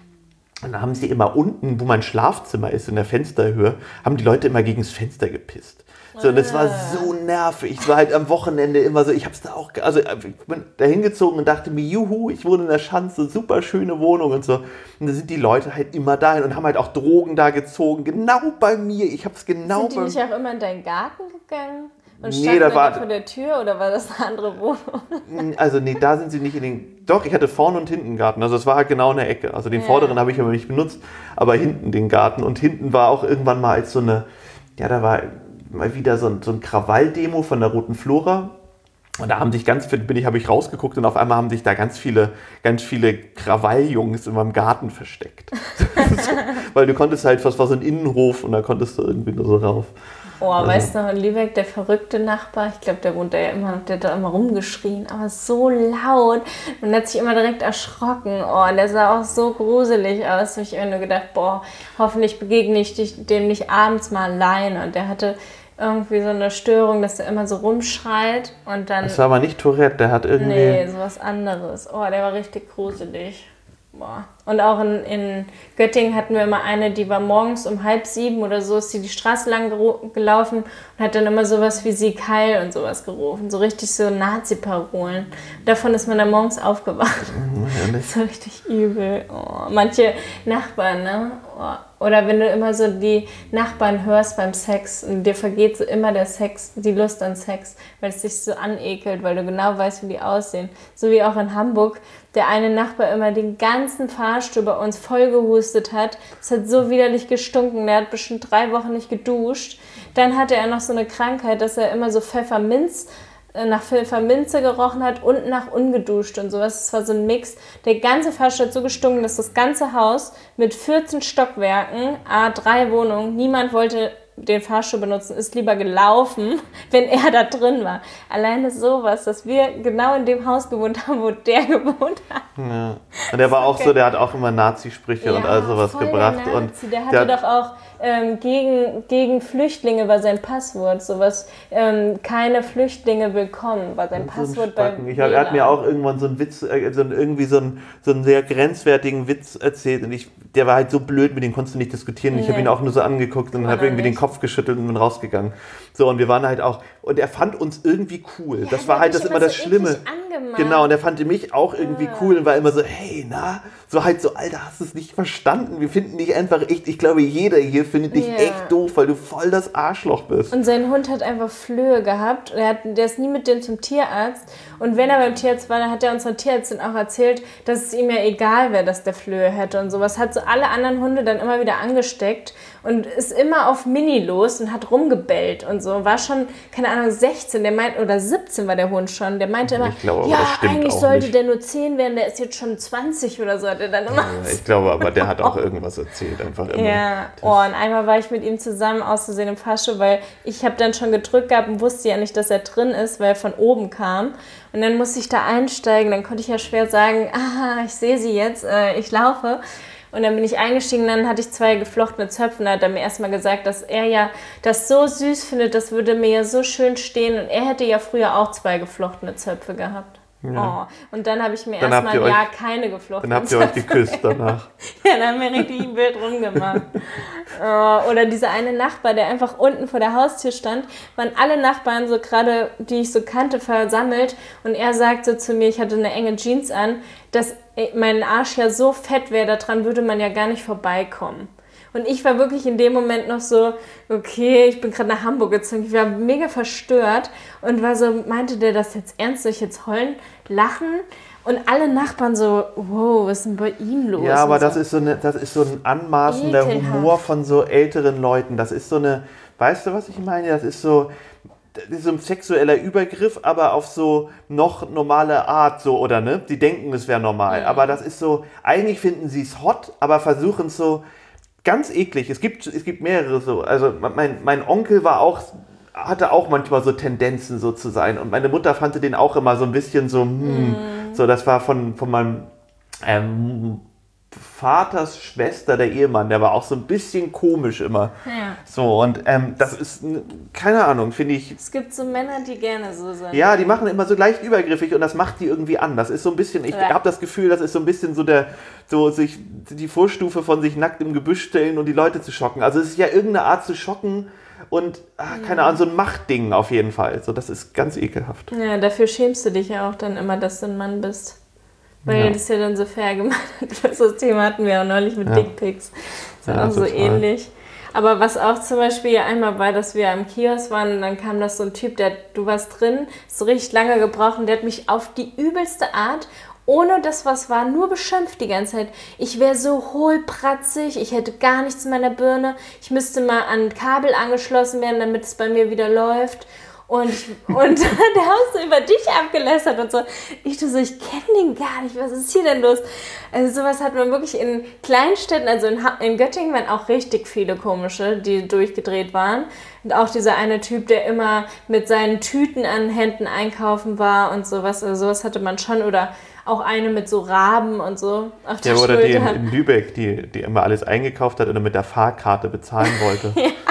Und da haben sie immer unten, wo mein Schlafzimmer ist, in der Fensterhöhe, haben die Leute immer gegen das Fenster gepisst. So, und das war so nervig. Es war halt am Wochenende immer so, ich hab's da auch, also ich bin da hingezogen und dachte mir, juhu, ich wohne in der Schanze, super schöne Wohnung und so. Und da sind die Leute halt immer dahin und haben halt auch Drogen da gezogen, genau bei mir. Ich hab's genau Sind die bei nicht auch immer in deinen Garten gegangen? Und nee, standen da war vor der Tür oder war das eine andere Wohnung? Also nee, da sind sie nicht in den, doch, ich hatte vorne und hinten einen Garten, also es war halt genau in der Ecke. Also den ja. vorderen habe ich aber nicht benutzt, aber hinten den Garten. Und hinten war auch irgendwann mal als so eine, ja, da war mal wieder so ein, so ein Krawall-Demo von der Roten Flora. Und da haben sich ganz viele, bin ich, habe ich rausgeguckt und auf einmal haben sich da ganz viele, ganz viele Krawalljungs in meinem Garten versteckt. So, weil du konntest halt, was war so ein Innenhof und da konntest du irgendwie nur so rauf. Oh, also. Weißt du noch, in Lübeck, der verrückte Nachbar, ich glaube, der wohnt da ja immer, der hat da immer rumgeschrien, aber so laut. Man hat sich immer direkt erschrocken. Oh, der sah auch so gruselig aus. Da habe ich immer nur gedacht, boah, hoffentlich begegne ich dem nicht abends mal alleine. Und der hatte irgendwie so eine Störung, dass der immer so rumschreit und dann... Das war aber nicht Tourette, der hat irgendwie... Nee, sowas anderes. Oh, der war richtig gruselig. Boah. Und auch in, in Göttingen hatten wir immer eine, die war morgens um halb sieben oder so, ist sie die Straße lang gero- gelaufen und hat dann immer sowas wie Sieg Heil und sowas gerufen. So richtig so Nazi-Parolen. Davon ist man dann morgens aufgewacht. Ja, das war richtig übel. Oh, manche Nachbarn, ne? Oh. Oder wenn du immer so die Nachbarn hörst beim Sex und dir vergeht so immer der Sex, die Lust an Sex, weil es dich so anekelt, weil du genau weißt, wie die aussehen. So wie auch in Hamburg der eine Nachbar immer den ganzen Fahrstuhl bei uns voll gehustet hat. Es hat so widerlich gestunken, der hat bestimmt drei Wochen nicht geduscht. Dann hatte er noch so eine Krankheit, dass er immer so Pfefferminz nach Pfefferminze gerochen hat und nach ungeduscht und sowas. Es war so ein Mix. Der ganze Fahrstuhl hat so gestunken, dass das ganze Haus mit vierzehn Stockwerken, A drei Wohnungen, niemand wollte den Fahrstuhl benutzen, ist lieber gelaufen, wenn er da drin war. Alleine sowas, dass wir genau in dem Haus gewohnt haben, wo der gewohnt hat. Ja. Und der war auch so, der hat auch immer Nazi-Sprüche ja, und all sowas voll gebracht. Der, und der hatte der doch auch ähm, gegen, gegen Flüchtlinge war sein Passwort. Sowas, ähm, keine Flüchtlinge willkommen, war sein Passwort beim ich hab, Er hat mir auch irgendwann so einen Witz, äh, so, irgendwie so einen, so einen sehr grenzwertigen Witz erzählt und ich, der war halt so blöd, mit dem konntest du nicht diskutieren. Nee. Ich habe ihn auch nur so angeguckt und habe irgendwie nicht. den Kopf geschüttelt und bin rausgegangen. So, und wir waren halt auch, und er fand uns irgendwie cool. Ja, das war halt das immer das so Schlimme. Genau, und er fand mich auch irgendwie ah. cool und war immer so, hey, na, so halt so, Alter, hast du es nicht verstanden? Wir finden dich einfach echt, ich glaube, jeder hier findet dich yeah. echt doof, weil du voll das Arschloch bist. Und sein Hund hat einfach Flöhe gehabt und er hat, der ist nie mit dem zum Tierarzt. Und wenn er beim Tierarzt war, dann hat er unserer Tierärztin auch erzählt, dass es ihm ja egal wäre, dass der Flöhe hätte und sowas. Hat so alle anderen Hunde dann immer wieder angesteckt und ist immer auf Mini los und hat rumgebellt und so. War schon, keine Ahnung, sechzehn, der meint, oder siebzehn war der Hund schon. Der meinte immer, glaube, ja, eigentlich sollte nicht. der nur zehn werden, der ist jetzt schon zwanzig oder so, hat er dann immer. Ja, ich glaube, aber der hat auch irgendwas erzählt, einfach immer. Ja, oh, und einmal war ich mit ihm zusammen auszusehen im Fahrstuhl, weil ich habe dann schon gedrückt gehabt und wusste ja nicht, dass er drin ist, weil er von oben kam. Und dann musste ich da einsteigen, dann konnte ich ja schwer sagen, ah, ich sehe sie jetzt, äh, ich laufe. Und dann bin ich eingestiegen, dann hatte ich zwei geflochtene Zöpfe und dann hat er mir erstmal gesagt, dass er ja das so süß findet, das würde mir ja so schön stehen. Und er hätte ja früher auch zwei geflochtene Zöpfe gehabt. Ja. Oh. Und dann habe ich mir erstmal ein Jahr keine geflochtenen Dann habt ihr euch geküsst danach. Ja, dann haben wir richtig ein Bild rumgemacht. Oh, oder dieser eine Nachbar, der einfach unten vor der Haustür stand, waren alle Nachbarn so gerade, die ich so kannte, versammelt. Und er sagt so zu mir, ich hatte eine enge Jeans an, dass mein Arsch ja so fett wäre, daran würde man ja gar nicht vorbeikommen. Und ich war wirklich in dem Moment noch so, okay, ich bin gerade nach Hamburg gezogen, ich war mega verstört und war so, meinte der das jetzt ernst, soll ich jetzt heulen, lachen? Und alle Nachbarn so, wow, was ist denn bei ihm los? Ja, aber so. das ist so eine, das ist so ein anmaßender Ekelhaft. Humor von so älteren Leuten. Das ist so eine, weißt du, was ich meine? Das ist so, das ist so ein sexueller Übergriff, aber auf so noch normale Art, so, oder ne? Die denken, es wäre normal. Mhm. Aber das ist so, eigentlich finden sie es hot, aber versuchen es so, ganz eklig. Es gibt, es gibt mehrere so. Also mein, mein Onkel war auch, hatte auch manchmal so Tendenzen so zu sein. Und meine Mutter fand den auch immer so ein bisschen so, hm, mm. so das war von, von meinem ähm, Vaters Schwester, der Ehemann, der war auch so ein bisschen komisch immer. Ja. So, und ähm, das ist, keine Ahnung, finde ich. Es gibt so Männer, die gerne so sind. Ja, die machen immer so leicht übergriffig und das macht die irgendwie an. Das ist so ein bisschen, ich Ja. habe das Gefühl, das ist so ein bisschen so der, so sich, die Vorstufe von sich nackt im Gebüsch stellen und die Leute zu schocken. Also es ist ja irgendeine Art zu schocken und, ach, keine Ahnung, so ein Machtding auf jeden Fall. So, das ist ganz ekelhaft. Ja, dafür schämst du dich ja auch dann immer, dass du ein Mann bist. Weil Ja. das ja dann so fair gemacht wird. Das Thema hatten wir auch neulich mit Ja. Dickpics. Ist ja Ja, auch so total. ähnlich. Aber was auch zum Beispiel einmal war, dass wir am Kiosk waren und dann kam das so ein Typ, der, du warst drin, so richtig lange gebraucht und der hat mich auf die übelste Art, ohne das was war, nur beschimpft die ganze Zeit. Ich wäre so hohlpratzig, ich hätte gar nichts in meiner Birne, ich müsste mal an ein Kabel angeschlossen werden, damit es bei mir wieder läuft. Und, und der hat so über dich abgelästert und so. Ich so, ich kenne den gar nicht, was ist hier denn los? Also sowas hat man wirklich in Kleinstädten, also in, ha- in Göttingen waren auch richtig viele komische, die durchgedreht waren. Und auch dieser eine Typ, der immer mit seinen Tüten an Händen einkaufen war und sowas. Also sowas hatte man schon. Oder auch eine mit so Raben und so auf der Ja, oder die Schulter. in, in Lübeck, die, die immer alles eingekauft hat oder mit der Fahrkarte bezahlen wollte.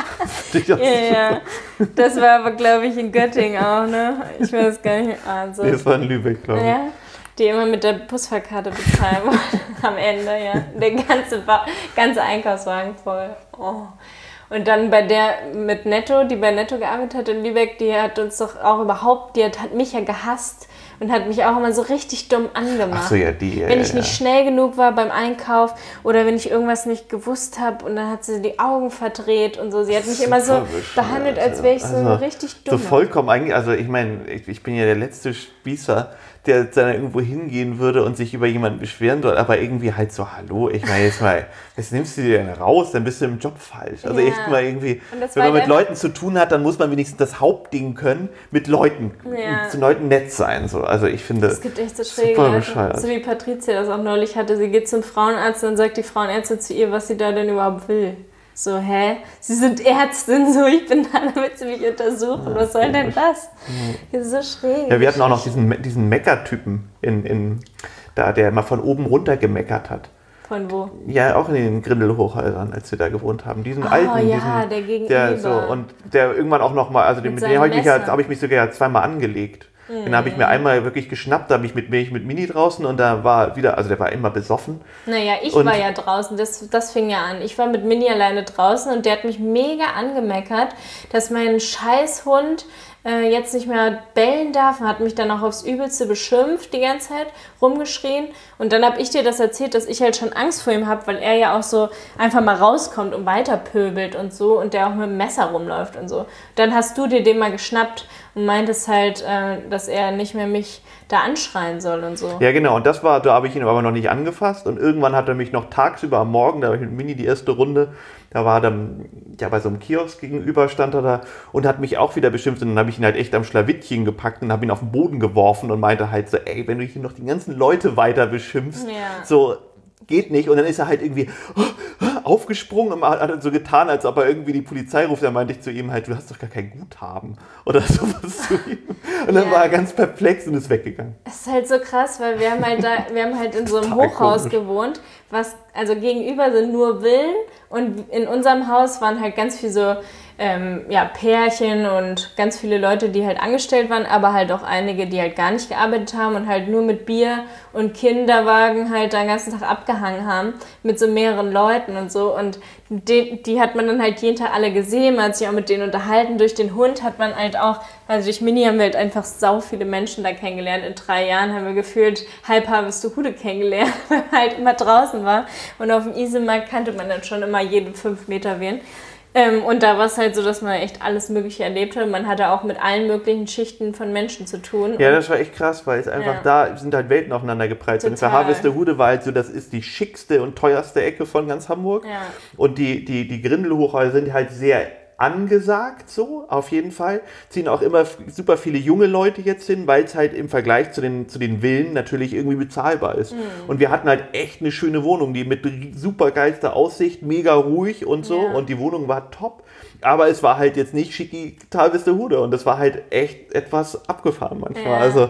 Ja, ja. Das war aber, glaube ich, in Göttingen auch, ne? Ich weiß gar nicht. Also, Nee, das war in Lübeck, glaube ich. ja, die immer mit der Busfahrkarte bezahlen wollten am Ende, ja. Der ganze, ba- ganze Einkaufswagen voll. Oh. Und dann bei der mit Netto, die bei Netto gearbeitet hat in Lübeck, die hat uns doch auch überhaupt, die hat, hat mich ja gehasst und hat mich auch immer so richtig dumm angemacht. Ach so, ja, die. Wenn äh, ich nicht schnell genug war beim Einkauf oder wenn ich irgendwas nicht gewusst habe und dann hat sie die Augen verdreht und so. Sie hat mich immer so Super bescheuert, behandelt, als wäre ich so also, richtig So dumm. vollkommen eigentlich, also ich meine, ich, ich bin ja der letzte Spießer, der dann irgendwo hingehen würde und sich über jemanden beschweren würde, aber irgendwie halt so, hallo, ich meine jetzt mal, was nimmst du dir denn raus, dann bist du im Job falsch. Also Ja. echt mal irgendwie, Und das wenn war man mit einfach- Leuten zu tun hat, dann muss man wenigstens das Hauptding können, mit Leuten, Ja. zu Leuten nett sein. So. Also ich finde, Es gibt echt so schräge super Leute. bescheuert. So wie Patricia das auch neulich hatte. Sie geht zum Frauenarzt und dann sagt die Frauenärztin zu ihr, was sie da denn überhaupt will. So, hä? Sie sind Ärztin, so, ich bin da, damit sie mich untersuchen. Was soll denn das? Das ist so schräg. ja, wir hatten auch noch diesen, diesen Mecker-Typen, in, in, da, der mal von oben runter gemeckert hat. Von wo? Ja, auch in den Grindel-Hochhäusern, als wir da gewohnt haben. Diesen Oh alten, ja, diesen, der gegenüber. der so und der irgendwann auch noch mal, also Mit mit, seinem dem habe ich mich ja, Messer. habe ich mich sogar zweimal angelegt. Mhm. Den habe ich mir einmal wirklich geschnappt, da habe ich mit mich mit Mini draußen und da war wieder, also der war immer besoffen. Naja, ich Und- war ja draußen, das, das fing ja an. Ich war mit Mini alleine draußen und der hat mich mega angemeckert, dass mein Scheißhund äh, jetzt nicht mehr bellen darf und hat mich dann auch aufs Übelste beschimpft die ganze Zeit, rumgeschrien. Und dann habe ich dir das erzählt, dass ich halt schon Angst vor ihm habe, weil er ja auch so einfach mal rauskommt und weiter pöbelt und so und der auch mit dem Messer rumläuft und so. Dann hast du dir den mal geschnappt und meintest halt, äh, dass er nicht mehr mich da anschreien soll und so. Ja, genau, und das war, da habe ich ihn aber noch nicht angefasst und irgendwann hat er mich noch tagsüber am Morgen, da war ich mit Mini die erste Runde, da war er dann, ja, bei so einem Kiosk gegenüber stand er da und hat mich auch wieder beschimpft und dann habe ich ihn halt echt am Schlawittchen gepackt und habe ihn auf den Boden geworfen und meinte halt so, ey, wenn du hier noch die ganzen Leute weiter beschimpfst, Ja. so geht nicht. Und dann ist er halt irgendwie aufgesprungen und hat dann so getan, als ob er irgendwie die Polizei ruft. Da meinte ich zu ihm halt, du hast doch gar kein Guthaben oder sowas zu ihm. Und dann Ja. war er ganz perplex und ist weggegangen. Es ist halt so krass, weil wir haben halt da, wir haben halt in so einem Total Hochhaus komisch. gewohnt, was, also gegenüber sind nur Villen und in unserem Haus waren halt ganz viel so, ähm, ja, Pärchen und ganz viele Leute, die halt angestellt waren, aber halt auch einige, die halt gar nicht gearbeitet haben und halt nur mit Bier und Kinderwagen halt den ganzen Tag abgehangen haben, mit so mehreren Leuten und so und die, die hat man dann halt jeden Tag alle gesehen, man hat sich auch mit denen unterhalten, durch den Hund hat man halt auch, also durch Mini haben wir halt einfach sau viele Menschen da kennengelernt, in drei Jahren haben wir gefühlt halb Harvestehude kennengelernt, weil man halt immer draußen war und auf dem Isemarkt kannte man dann schon immer jeden fünf Meter wen. Ähm, und da war es halt so, dass man echt alles Mögliche erlebt hat. Man hatte auch mit allen möglichen Schichten von Menschen zu tun. Ja, Und das war echt krass, weil es einfach Ja. da sind halt Welten aufeinander geprallt. Und für Total. Harvestehude war halt so, das ist die schickste und teuerste Ecke von ganz Hamburg. Ja. Und die, die, die Grindelhochhäuser sind halt sehr angesagt, so, auf jeden Fall. Ziehen auch immer f- super viele junge Leute jetzt hin, weil es halt im Vergleich zu den, zu den Villen natürlich irgendwie bezahlbar ist. Und wir hatten halt echt eine schöne Wohnung, die mit ri- super geilster Aussicht, mega ruhig und so. Ja. Und die Wohnung war top. Aber es war halt jetzt nicht schicki Harvestehude und das war halt echt etwas abgefahren manchmal. Ja. Also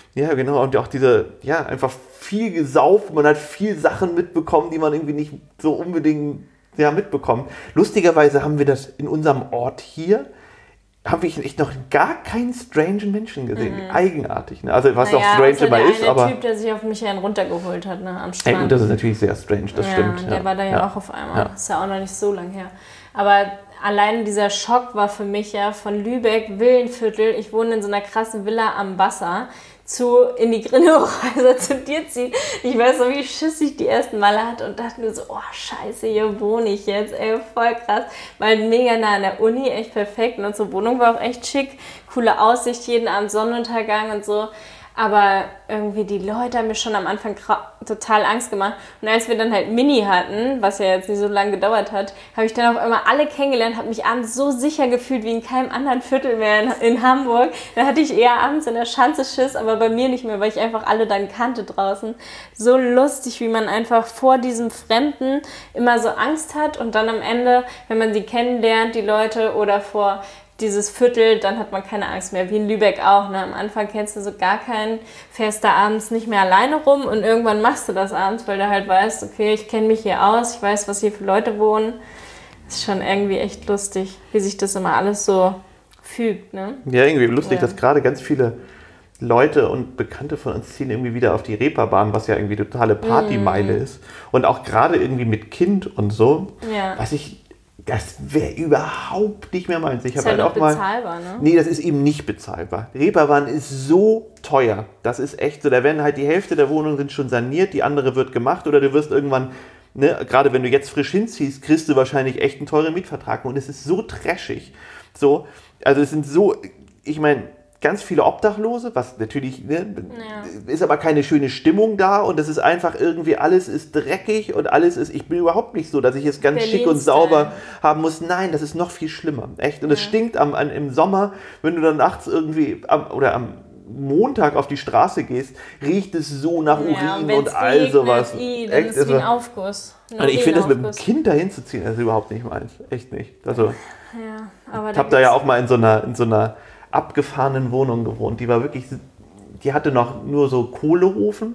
Ja, genau. Und auch diese, ja, einfach viel gesauft. Man hat viel Sachen mitbekommen, die man irgendwie nicht so unbedingt ja, mitbekommt. Lustigerweise haben wir das in unserem Ort hier, habe ich echt noch gar keinen strangen Menschen gesehen. Mhm. Eigenartig. Ne? Also was naja, auch strange immer ist, aber... der Typ, der sich auf mich einen runtergeholt hat, ne, am Strand. Ey, gut, das ist natürlich sehr strange, das ja, stimmt. Der ja. war da ja, ja auch auf einmal. Ja. Das ist ja auch noch nicht so lang her. Aber allein dieser Schock war für mich ja von Lübeck, Villenviertel, ich wohne in so einer krassen Villa am Wasser, zu in die Grindelhäuser zu dir ziehen. Ich weiß noch, wie Schiss ich die ersten Male hatte und dachte mir so, oh scheiße, hier wohne ich jetzt, ey, voll krass. Weil mega nah an der Uni, echt perfekt. Und unsere Wohnung war auch echt schick, coole Aussicht, jeden Abend Sonnenuntergang und so. Aber irgendwie die Leute haben mir schon am Anfang total Angst gemacht. Und als wir dann halt Mini hatten, was ja jetzt nicht so lange gedauert hat, habe ich dann auf einmal alle kennengelernt, habe mich abends so sicher gefühlt wie in keinem anderen Viertel mehr in, in Hamburg. Da hatte ich eher abends in der Schanze Schiss, aber bei mir nicht mehr, weil ich einfach alle dann kannte draußen. So lustig, wie man einfach vor diesem Fremden immer so Angst hat und dann am Ende, wenn man sie kennenlernt, die Leute, oder vor dieses Viertel, dann hat man keine Angst mehr, wie in Lübeck auch. Ne? Am Anfang kennst du so gar keinen, fährst da abends nicht mehr alleine rum und irgendwann machst du das abends, weil du halt weißt, okay, ich kenne mich hier aus, ich weiß, was hier für Leute wohnen. Das ist schon irgendwie echt lustig, wie sich das immer alles so fügt. Ne? Ja, irgendwie lustig, ja. Dass gerade ganz viele Leute und Bekannte von uns ziehen irgendwie wieder auf die Reeperbahn, was ja irgendwie totale Partymeile mm. ist. Und auch gerade irgendwie mit Kind und so, ja. was ich... Das wäre überhaupt nicht mehr meins. Ich ist halt halt auch mal, bezahlbar, ne? Nee, das ist eben nicht bezahlbar. Reeperbahn ist so teuer. Das ist echt so. Da werden halt die Hälfte der Wohnungen sind schon saniert, die andere wird gemacht oder du wirst irgendwann, ne, gerade wenn du jetzt frisch hinziehst, kriegst du wahrscheinlich echt einen teuren Mietvertrag. Und es ist so trashig. So, also es sind so, ich meine, ganz viele Obdachlose, was natürlich, ne, ja. ist aber keine schöne Stimmung da und das ist einfach irgendwie, alles ist dreckig und alles ist, ich bin überhaupt nicht so, dass ich es ganz Berlin schick und sauber haben muss. Nein, das ist noch viel schlimmer, echt. Und es ja. stinkt am, am, im Sommer, wenn du dann nachts irgendwie am, oder am Montag auf die Straße gehst, riecht es so nach Urin ja, und, und all regnet, sowas. I, dann echt, ist es wie ein Aufguss. Ein und ich finde das mit dem Kind dahin zu ziehen, das ist überhaupt nicht meins. Echt nicht. Also, ja, aber ich habe da ja auch mal in so einer, in so einer abgefahrenen Wohnung gewohnt. Die war wirklich, die hatte noch nur so Kohleofen.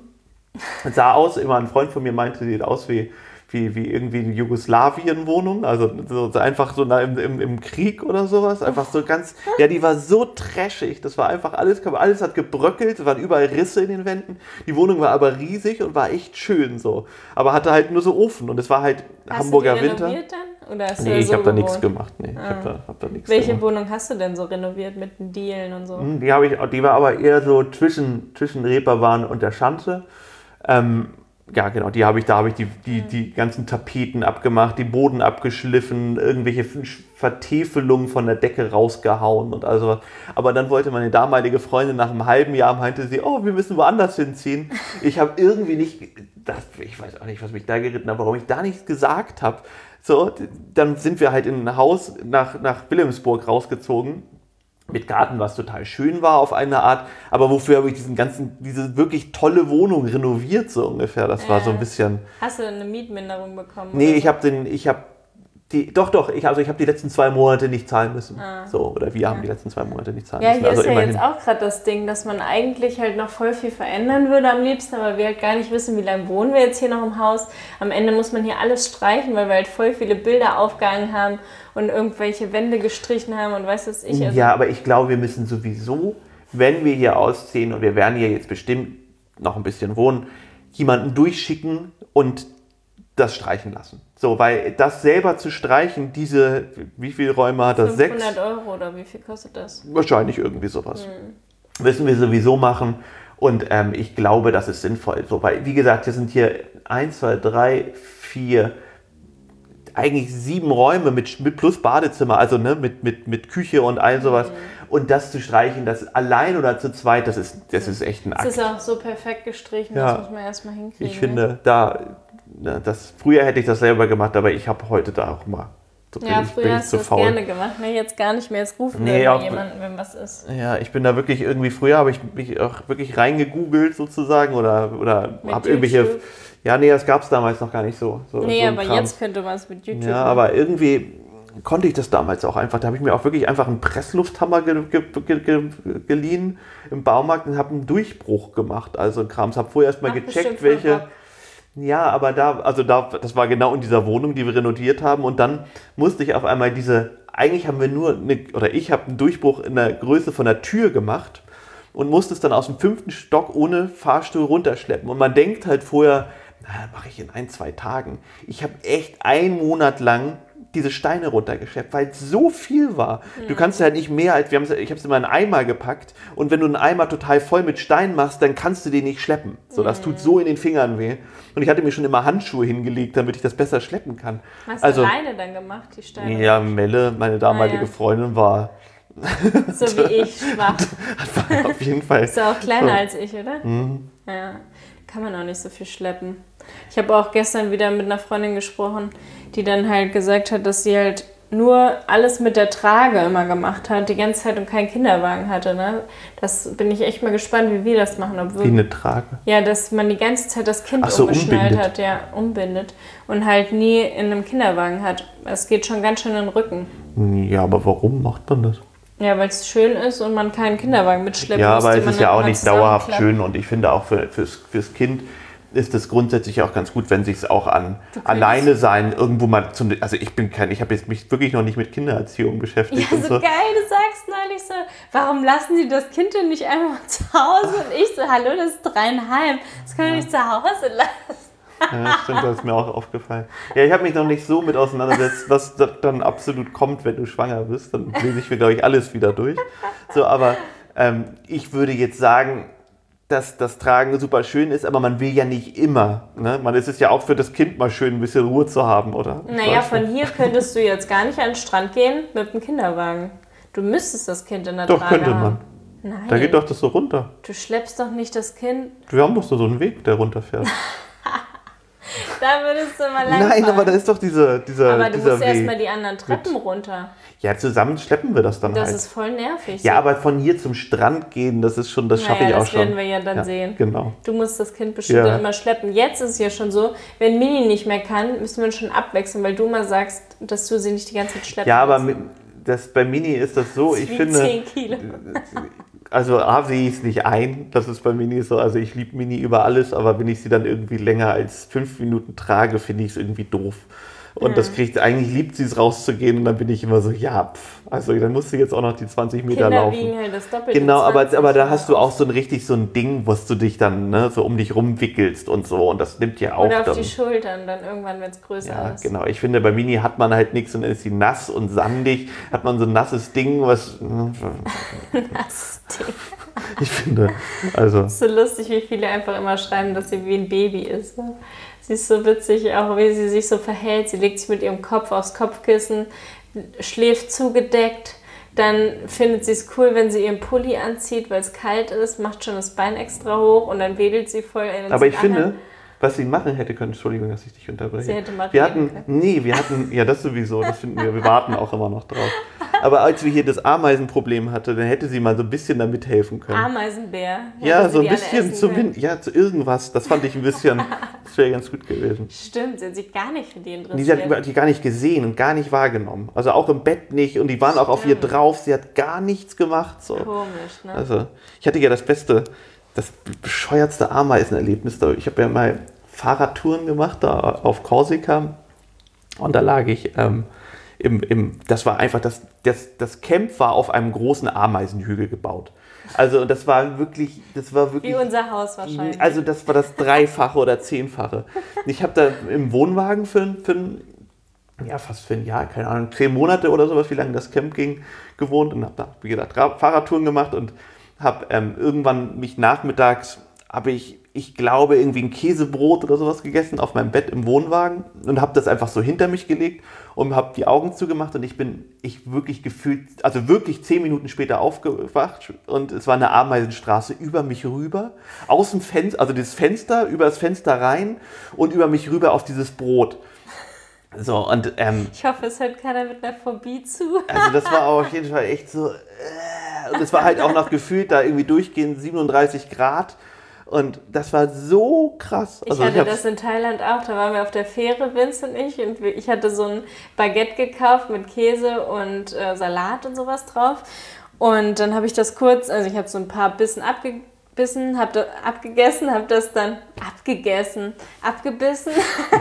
Sah aus, immer ein Freund von mir meinte, sieht aus wie, wie, wie irgendwie eine Jugoslawien-Wohnung. Also so, so einfach so im, im, im Krieg oder sowas. Einfach so ganz, ja, die war so trashig. Das war einfach alles, alles hat gebröckelt, es waren überall Risse in den Wänden. Die Wohnung war aber riesig und war echt schön so. Aber hatte halt nur so Ofen und es war halt hast Hamburger du die Winter. Renoviert dann? Oder hast nee, du ich so habe da gewohnt? nichts gemacht. Nee, ah. ich hab da, hab da nichts Welche gemacht. Wohnung hast du denn so renoviert mit den Dielen und so? Die, hab ich, die war aber eher so zwischen, zwischen Reeperbahn und der Schanze. Ähm, ja, genau, die habe ich, da habe ich die, die, die ganzen Tapeten abgemacht, die Boden abgeschliffen, irgendwelche Vertäfelungen von der Decke rausgehauen und all sowas. Aber dann wollte meine damalige Freundin nach einem halben Jahr, meinte sie, oh, wir müssen woanders hinziehen. Ich habe irgendwie nicht, das, ich weiß auch nicht, was mich da geritten hat, warum ich da nichts gesagt habe. So, dann sind wir halt in ein Haus nach, nach Wilhelmsburg rausgezogen. Mit Garten, was total schön war auf eine Art, aber wofür habe ich diesen ganzen, diese wirklich tolle Wohnung renoviert, so ungefähr. Das äh, war so ein bisschen. Hast du eine Mietminderung bekommen? Nee, ich habe den, ich habe die, doch, doch, ich, also ich habe die letzten zwei Monate nicht zahlen müssen. Ah. So, oder wir ja. haben die letzten zwei Monate nicht zahlen ja, müssen. Hier also ist ja immerhin. Jetzt auch gerade das Ding, dass man eigentlich halt noch voll viel verändern würde am liebsten, aber wir halt gar nicht wissen, wie lange wohnen wir jetzt hier noch im Haus. Am Ende muss man hier alles streichen, weil wir halt voll viele Bilder aufgehangen haben und irgendwelche Wände gestrichen haben und weiß was ich. Also ja, aber ich glaube, wir müssen sowieso, wenn wir hier ausziehen und wir werden hier jetzt bestimmt noch ein bisschen wohnen, jemanden durchschicken und das streichen lassen. So, weil das selber zu streichen, diese, wie viele Räume hat das? fünfhundert Sechs? Euro oder wie viel kostet das? Wahrscheinlich irgendwie sowas. Hm. Müssen wir sowieso machen und ähm, ich glaube, das ist sinnvoll. So, weil, wie gesagt, hier sind hier eins, zwei, drei, vier, eigentlich sieben Räume mit, mit plus Badezimmer, also ne, mit, mit, mit Küche und all sowas. Mhm. Und das zu streichen, das allein oder zu zweit, das ist, das ist echt ein Akt. Das ist auch so perfekt gestrichen, ja. das muss man erstmal hinkriegen. Ich finde, ne? da, das, früher hätte ich das selber gemacht, aber ich habe heute da auch mal. So ja, ich, früher hast du das gerne gemacht, ne? Jetzt gar nicht mehr, jetzt rufen nee, wir jemanden, wenn was ist. Ja, ich bin da wirklich irgendwie, früher habe ich mich auch wirklich reingegoogelt sozusagen oder, oder habe irgendwelche, ja nee, das gab es damals noch gar nicht so. so nee, so aber Kram. Jetzt könnte man es mit YouTube Ja, machen. Aber irgendwie, konnte ich das damals auch einfach. Da habe ich mir auch wirklich einfach einen Presslufthammer ge ge ge ge geliehen im Baumarkt und habe einen Durchbruch gemacht. Also Krams, habe vorher erstmal gecheckt, welche... Ja, aber da, also da, das war genau in dieser Wohnung, die wir renoviert haben und dann musste ich auf einmal diese, eigentlich haben wir nur, eine, oder ich habe einen Durchbruch in der Größe von der Tür gemacht und musste es dann aus dem fünften Stock ohne Fahrstuhl runterschleppen und man denkt halt vorher, na, mache ich in ein, zwei Tagen. Ich habe echt einen Monat lang diese Steine runtergeschleppt, weil es so viel war. Ja. Du kannst ja nicht mehr als, wir haben's, ich habe es immer in einen Eimer gepackt und wenn du einen Eimer total voll mit Steinen machst, dann kannst du den nicht schleppen. So, das tut so in den Fingern weh. Und ich hatte mir schon immer Handschuhe hingelegt, damit ich das besser schleppen kann. Hast also, du alleine dann gemacht, die Steine? Ja, Melle, meine damalige ah, ja. Freundin, war... so wie ich, schwach. War auf jeden Fall. Ist ja auch kleiner so. als ich, oder? Mhm. Ja, kann man auch nicht so viel schleppen. Ich habe auch gestern wieder mit einer Freundin gesprochen, die dann halt gesagt hat, dass sie halt nur alles mit der Trage immer gemacht hat, die ganze Zeit und keinen Kinderwagen hatte. Ne? Das bin ich echt mal gespannt, wie wir das machen. Ob wir, wie eine Trage? Ja, dass man die ganze Zeit das Kind so, umgeschnallt umbindet. hat, ja, umbindet und halt nie in einem Kinderwagen hat. Es geht schon ganz schön in den Rücken. Ja, aber warum macht man das? Ja, weil es schön ist und man keinen Kinderwagen mitschleppen ja, muss. Ja, aber es ist ja auch nicht dauerhaft schön und ich finde auch für, fürs, fürs Kind ist es grundsätzlich auch ganz gut, wenn sich es auch an alleine sein irgendwo mal zum, also ich bin kein, ich habe jetzt mich wirklich noch nicht mit Kindererziehung beschäftigt. Ja, und so, so geil, du sagst neulich so, warum lassen Sie das Kind denn nicht einfach zu Hause? Und ich so, hallo, das ist dreieinhalb, das können wir nicht zu Hause lassen. Ja, stimmt, das ist mir auch aufgefallen. Ja, ich habe mich noch nicht so mit auseinandergesetzt, was dann absolut kommt, wenn du schwanger bist. Dann lese ich mir, glaube ich, alles wieder durch. So, aber ähm, ich würde jetzt sagen, dass das Tragen super schön ist, aber man will ja nicht immer. Ne? Man ist es ja auch für das Kind mal schön, ein bisschen Ruhe zu haben, oder? Naja, von hier könntest du jetzt gar nicht an den Strand gehen mit dem Kinderwagen. Du müsstest das Kind in der doch, Trage könnte man. haben. Nein. Da geht doch das so runter. Du schleppst doch nicht das Kind. Wir haben doch so einen Weg, der runterfährt. Da würdest du mal lang Nein, fahren. aber da ist doch dieser, dieser Aber du dieser musst Weg erstmal die anderen Treppen mit, runter. Ja, zusammen schleppen wir das dann das halt. Das ist voll nervig. Ja, so. aber von hier zum Strand gehen, das ist schon, das naja, schaffe ich auch das schon. werden wir ja dann ja, sehen. Genau. Du musst das Kind bestimmt ja. dann immer schleppen. Jetzt ist es ja schon so, wenn Mini nicht mehr kann, müssen wir uns schon abwechseln, weil du mal sagst, dass du sie nicht die ganze Zeit schleppen Ja, aber willst. das, bei Mini ist das so, das ist ich wie finde... zehn Kilo. Also A, sehe ich es nicht ein, das ist bei Mini so, also ich liebe Mini über alles, aber wenn ich sie dann irgendwie länger als fünf Minuten trage, finde ich es irgendwie doof. Und mhm. das kriegt, eigentlich liebt sie es rauszugehen und dann bin ich immer so, ja, pff, also dann musst du jetzt auch noch die zwanzig Meter Kinder laufen. wiegen halt das Doppelte. Genau, aber, zwanzig aber da hast du auch so ein richtig so ein Ding, was du dich dann ne, so um dich rumwickelst und so und das nimmt ja auch Oder auf dann, die Schultern dann irgendwann, wenn es größer ja, ist. Genau, ich finde bei Mini hat man halt nichts und dann ist sie nass und sandig, hat man so ein nasses Ding, was... Nasses Ding. Ich finde, also... Es ist so lustig, wie viele einfach immer schreiben, dass sie wie ein Baby ist. Ne? Sie ist so witzig, auch wie sie sich so verhält. Sie legt sich mit ihrem Kopf aufs Kopfkissen, schläft zugedeckt. Dann findet sie es cool, wenn sie ihren Pulli anzieht, weil es kalt ist, macht schon das Bein extra hoch und dann wedelt sie voll. Aber ich finde, was sie machen hätte können, Entschuldigung, dass ich dich unterbreche. Sie hätte mal wir reden hatten, können. Nee, wir hatten, ja das sowieso, das finden wir, wir warten auch immer noch drauf. Aber als wir hier das Ameisenproblem hatten, dann hätte sie mal so ein bisschen da mithelfen können. Ameisenbär? Ja, so ein bisschen zu Wind, ja, zu irgendwas. Das fand ich ein bisschen, das wäre ganz gut gewesen. Stimmt, sie hat sich gar nicht für die interessiert. Die, sie hat die gar nicht gesehen und gar nicht wahrgenommen. Also auch im Bett nicht und die waren auch auf ihr drauf. Sie hat gar nichts gemacht. So. Komisch, ne? Also ich hatte ja das beste, das bescheuertste Ameisenerlebnis. Ich habe ja mal Fahrradtouren gemacht da auf Korsika und da lag ich ähm, im, im, das war einfach, das, das, das Camp war auf einem großen Ameisenhügel gebaut. Also das war wirklich, das war wirklich... Wie unser Haus wahrscheinlich. Also das war das Dreifache oder Zehnfache. Ich habe da im Wohnwagen für, für ja, fast für ein Jahr, keine Ahnung, zehn Monate oder sowas, wie lange das Camp ging, gewohnt und habe da, wie gesagt, Fahrradtouren gemacht und habe ähm, irgendwann mich nachmittags, habe ich, ich glaube, irgendwie ein Käsebrot oder sowas gegessen auf meinem Bett im Wohnwagen und habe das einfach so hinter mich gelegt und habe die Augen zugemacht und ich bin, ich wirklich gefühlt, also wirklich zehn Minuten später aufgewacht und es war eine Ameisenstraße über mich rüber, aus dem Fenster, also das Fenster, über das Fenster rein und über mich rüber auf dieses Brot. So, und, ähm, ich hoffe, es hört keiner mit einer Phobie zu. Also das war auf jeden Fall echt so, äh, und es war halt auch noch gefühlt da irgendwie durchgehend siebenunddreißig Grad Und das war so krass. Ich also hatte ich das in Thailand auch, da waren wir auf der Fähre, Vince und ich, und ich hatte so ein Baguette gekauft mit Käse und äh, Salat und sowas drauf. Und dann habe ich das kurz, also ich habe so ein paar Bissen abgebissen, habe das abgegessen, habe das dann abgegessen, abgebissen,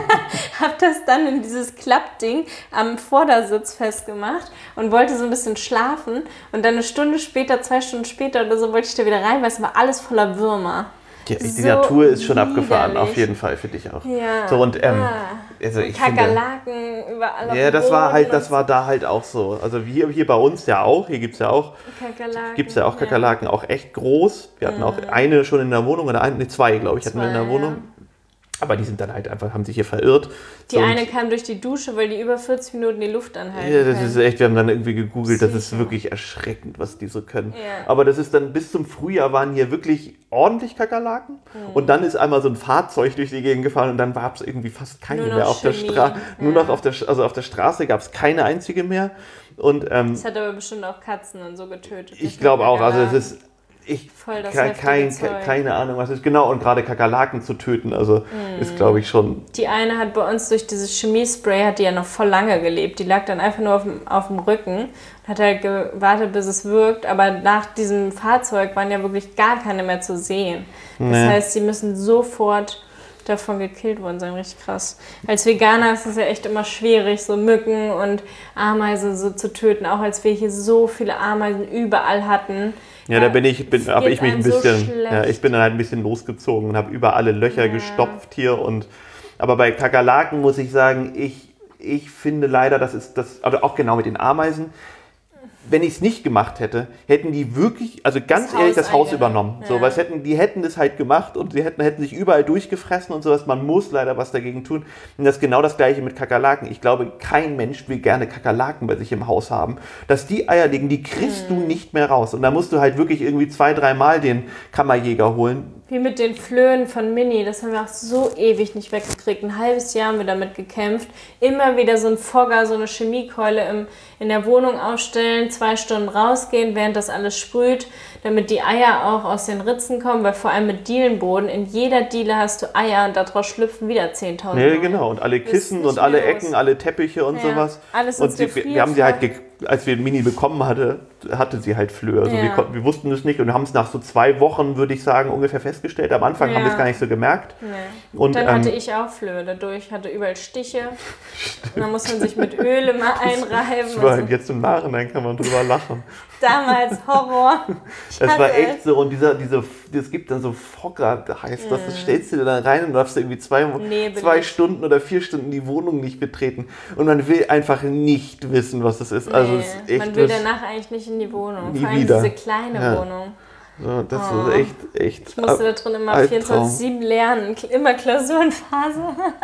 habe das dann in dieses Klappding am Vordersitz festgemacht und wollte so ein bisschen schlafen. Und dann eine Stunde später, zwei Stunden später oder so, wollte ich da wieder rein, weil es war alles voller Würmer. Die, die so Natur ist schon widerlich. Abgefahren, auf jeden Fall für dich auch. Ja. So und ähm, ah. also ich Kakerlaken finde, überall auf ja, dem das war Boden halt, das und war da halt auch so. Also hier, hier bei uns ja auch, hier gibt es ja auch Kakerlaken. Gibt es ja auch Kakerlaken, ja. auch echt groß. Wir hatten mhm. auch eine schon in der Wohnung, oder eine, nee, zwei, glaube ich, hatten wir in der Wohnung. Ja. Aber die sind dann halt einfach, haben sich hier verirrt. Die so, eine kam durch die Dusche, weil die über vierzig Minuten die Luft anhalten. Ja, das können. ist echt, wir haben dann irgendwie gegoogelt, das ist wirklich erschreckend, was die so können. Ja. Aber das ist dann, bis zum Frühjahr waren hier wirklich ordentlich Kakerlaken. Mhm. Und dann ist einmal so ein Fahrzeug durch die Gegend gefahren und dann gab es irgendwie fast keine mehr auf Chemie. der Straße. Ja. Nur noch auf der, also auf der Straße gab es keine einzige mehr. Und, ähm, das hat aber bestimmt auch Katzen und so getötet. Ich glaube auch, also es ist... Ich Voll das kein, kein, keine Ahnung, was ist genau. Und gerade Kakerlaken zu töten, also mm. ist, glaube ich, schon... Die eine hat bei uns durch dieses Chemiespray, hat die ja noch voll lange gelebt. Die lag dann einfach nur auf dem, auf dem Rücken und hat halt gewartet, bis es wirkt. Aber nach diesem Fahrzeug waren ja wirklich gar keine mehr zu sehen. Das nee. heißt, sie müssen sofort davon gekillt worden sein. Richtig krass. Als Veganer ist es ja echt immer schwierig, so Mücken und Ameisen so zu töten. Auch als wir hier so viele Ameisen überall hatten. Ja, da bin ich, bin, habe ich mich ein bisschen, so ja, ich bin dann halt ein bisschen losgezogen und habe über alle Löcher ja. gestopft hier und, aber bei Kakerlaken muss ich sagen, ich, ich finde leider, das ist das, also auch genau mit den Ameisen, wenn ich es nicht gemacht hätte, hätten die wirklich, also ganz das ehrlich, Haus das Haus übernommen. Ja. So, was hätten, die hätten das halt gemacht und sie hätten, hätten sich überall durchgefressen und sowas. Man muss leider was dagegen tun. Und das ist genau das Gleiche mit Kakerlaken. Ich glaube, kein Mensch will gerne Kakerlaken bei sich im Haus haben. Dass die Eier liegen, die kriegst hm. du nicht mehr raus. Und da musst du halt wirklich irgendwie zwei, dreimal den Kammerjäger holen. Wie mit den Flöhen von Mini, das haben wir auch so ewig nicht weggekriegt. Ein halbes Jahr haben wir damit gekämpft. Immer wieder so ein Fogger, so eine Chemiekeule im, in der Wohnung aufstellen, zwei Stunden rausgehen, während das alles sprüht, damit die Eier auch aus den Ritzen kommen, weil vor allem mit Dielenboden, in jeder Diele hast du Eier und daraus schlüpfen wieder zehntausend. Ja, genau. Und alle Kissen und alle Ecken, los. alle Teppiche und ja, sowas. Alles und sie, wir haben sie halt, ge- als wir Mini bekommen hatte, hatte sie halt Flöhe. Also ja. wir, wir wussten es nicht und haben es nach so zwei Wochen, würde ich sagen, ungefähr festgestellt. Am Anfang ja. haben wir es gar nicht so gemerkt. Nee. Und, und dann ähm, hatte ich auch Flöhe. Dadurch hatte überall Stiche. Und dann muss man sich mit Öl immer einreiben. Das war halt jetzt im Nachhinein, kann man drüber lachen. Damals Horror. Das war echt so. Und dieser, diese, es gibt dann so Fogger, da heißt das, das stellst du dir dann rein und darfst irgendwie zwei, zwei Stunden oder vier Stunden die Wohnung nicht betreten. Und man will einfach nicht wissen, was das ist. Nee, also es ist echt man will danach eigentlich nicht in die Wohnung. Nie Vor allem wieder. diese kleine ja. Wohnung. So, das oh. ist echt, echt. Ich musste da drin immer vierundzwanzig sieben lernen. Immer Klausurenphase.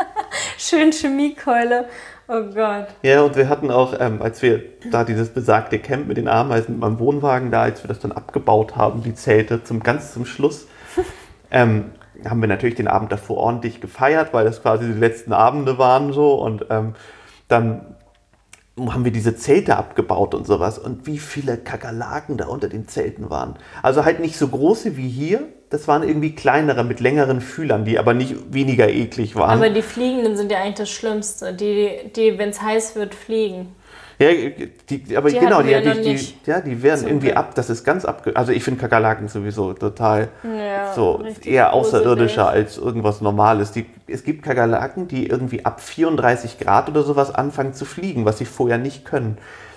Schön Chemiekeule. Oh Gott. Ja, und wir hatten auch, ähm, als wir da dieses besagte Camp mit den Ameisen mit meinem Wohnwagen da, als wir das dann abgebaut haben, die Zelte, zum ganz zum Schluss, ähm, haben wir natürlich den Abend davor ordentlich gefeiert, weil das quasi die letzten Abende waren so und ähm, dann haben wir diese Zelte abgebaut und sowas und wie viele Kakerlaken da unter den Zelten waren. Also halt nicht so große wie hier, das waren irgendwie kleinere mit längeren Fühlern, die aber nicht weniger eklig waren. Aber die Fliegenden sind ja eigentlich das Schlimmste, die, die wenn es heiß wird, fliegen. Ja, die, aber die genau, die, die, die, ja, die werden irgendwie Glück. ab, das ist ganz abge... Also ich finde Kakerlaken sowieso total ja, so eher außerirdischer als irgendwas Normales. Die, es gibt Kakerlaken, die irgendwie ab vierunddreißig Grad oder sowas anfangen zu fliegen, was sie vorher nicht können.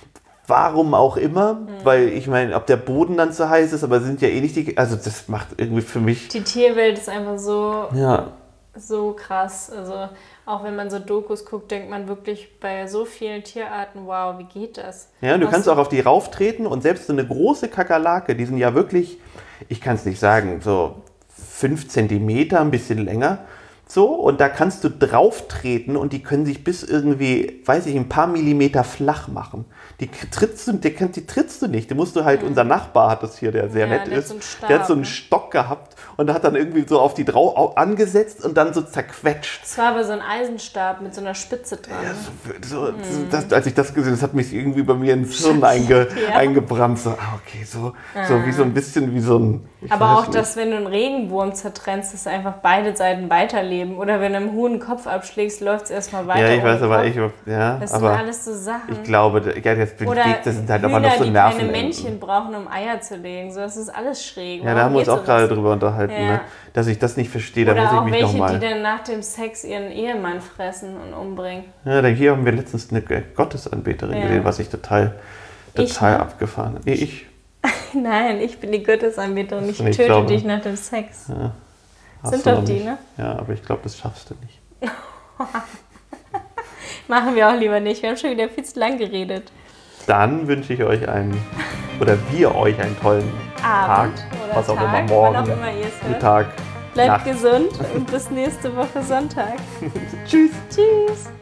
Warum auch immer, mhm. weil ich meine, ob der Boden dann zu heiß ist, aber sind ja eh nicht die... Also das macht irgendwie für mich... Die Tierwelt ist einfach so... Ja. So krass, also auch wenn man so Dokus guckt, denkt man wirklich bei so vielen Tierarten, wow, wie geht das? Ja, und du Was kannst auch auf die rauftreten und selbst so eine große Kakerlake, die sind ja wirklich, ich kann es nicht sagen, so fünf Zentimeter, ein bisschen länger, so, und da kannst du drauf treten und die können sich bis irgendwie, weiß ich, ein paar Millimeter flach machen. Die trittst du, die, die trittst du nicht, die musst du halt, mhm. unser Nachbar hat das hier, der sehr ja, nett der ist, so Stab, der hat so einen ne? Stock gehabt und hat dann irgendwie so auf die drauf angesetzt und dann so zerquetscht. Das war aber so ein Eisenstab mit so einer Spitze dran. Ja, so, so, mhm. das, als ich das gesehen habe, das hat mich irgendwie bei mir ins Hirn einge, ja. eingebrannt. So, ah, okay, so, mhm. so wie so ein bisschen wie so ein Aber auch, nicht. dass wenn du einen Regenwurm zertrennst, dass einfach beide Seiten weiterleben. Oder wenn du einem Huhn den Kopf abschlägst, läuft es erstmal weiter. Ja, ich weiß, aber ich, ja, das aber sind alles so Sachen. ich glaube, ja, jetzt bin Oder ich, das sind halt Hühner, aber noch so die Nerven. keine Männchen brauchen, um Eier zu legen. So, das ist alles schräg. Ja, Warum da haben wir uns geht auch sowas? gerade drüber unterhalten, Ja. ne? Dass ich das nicht verstehe, da Oder muss ich auch mich welche, nochmal. die dann nach dem Sex ihren Ehemann fressen und umbringen. Ja, da hier haben wir letztens eine Gottesanbeterin Ja. gesehen, was ich total, total Ich, ne? abgefahren habe. Nee, ich. Nein, ich bin die Gottesanbeterin. Ich Und ich töte glaube- dich nach dem Sex. Ja, hast Sind du doch noch die, nicht. ne? Ja, aber ich glaube, das schaffst du nicht. Machen wir auch lieber nicht. Wir haben schon wieder viel zu lang geredet. Dann wünsche ich euch einen, oder wir euch einen tollen Abend Tag, oder was auch Tag, immer, morgen, wann auch immer ihr es hört. Mittag, Bleibt Nacht. gesund und bis nächste Woche Sonntag. Tschüss. Tschüss.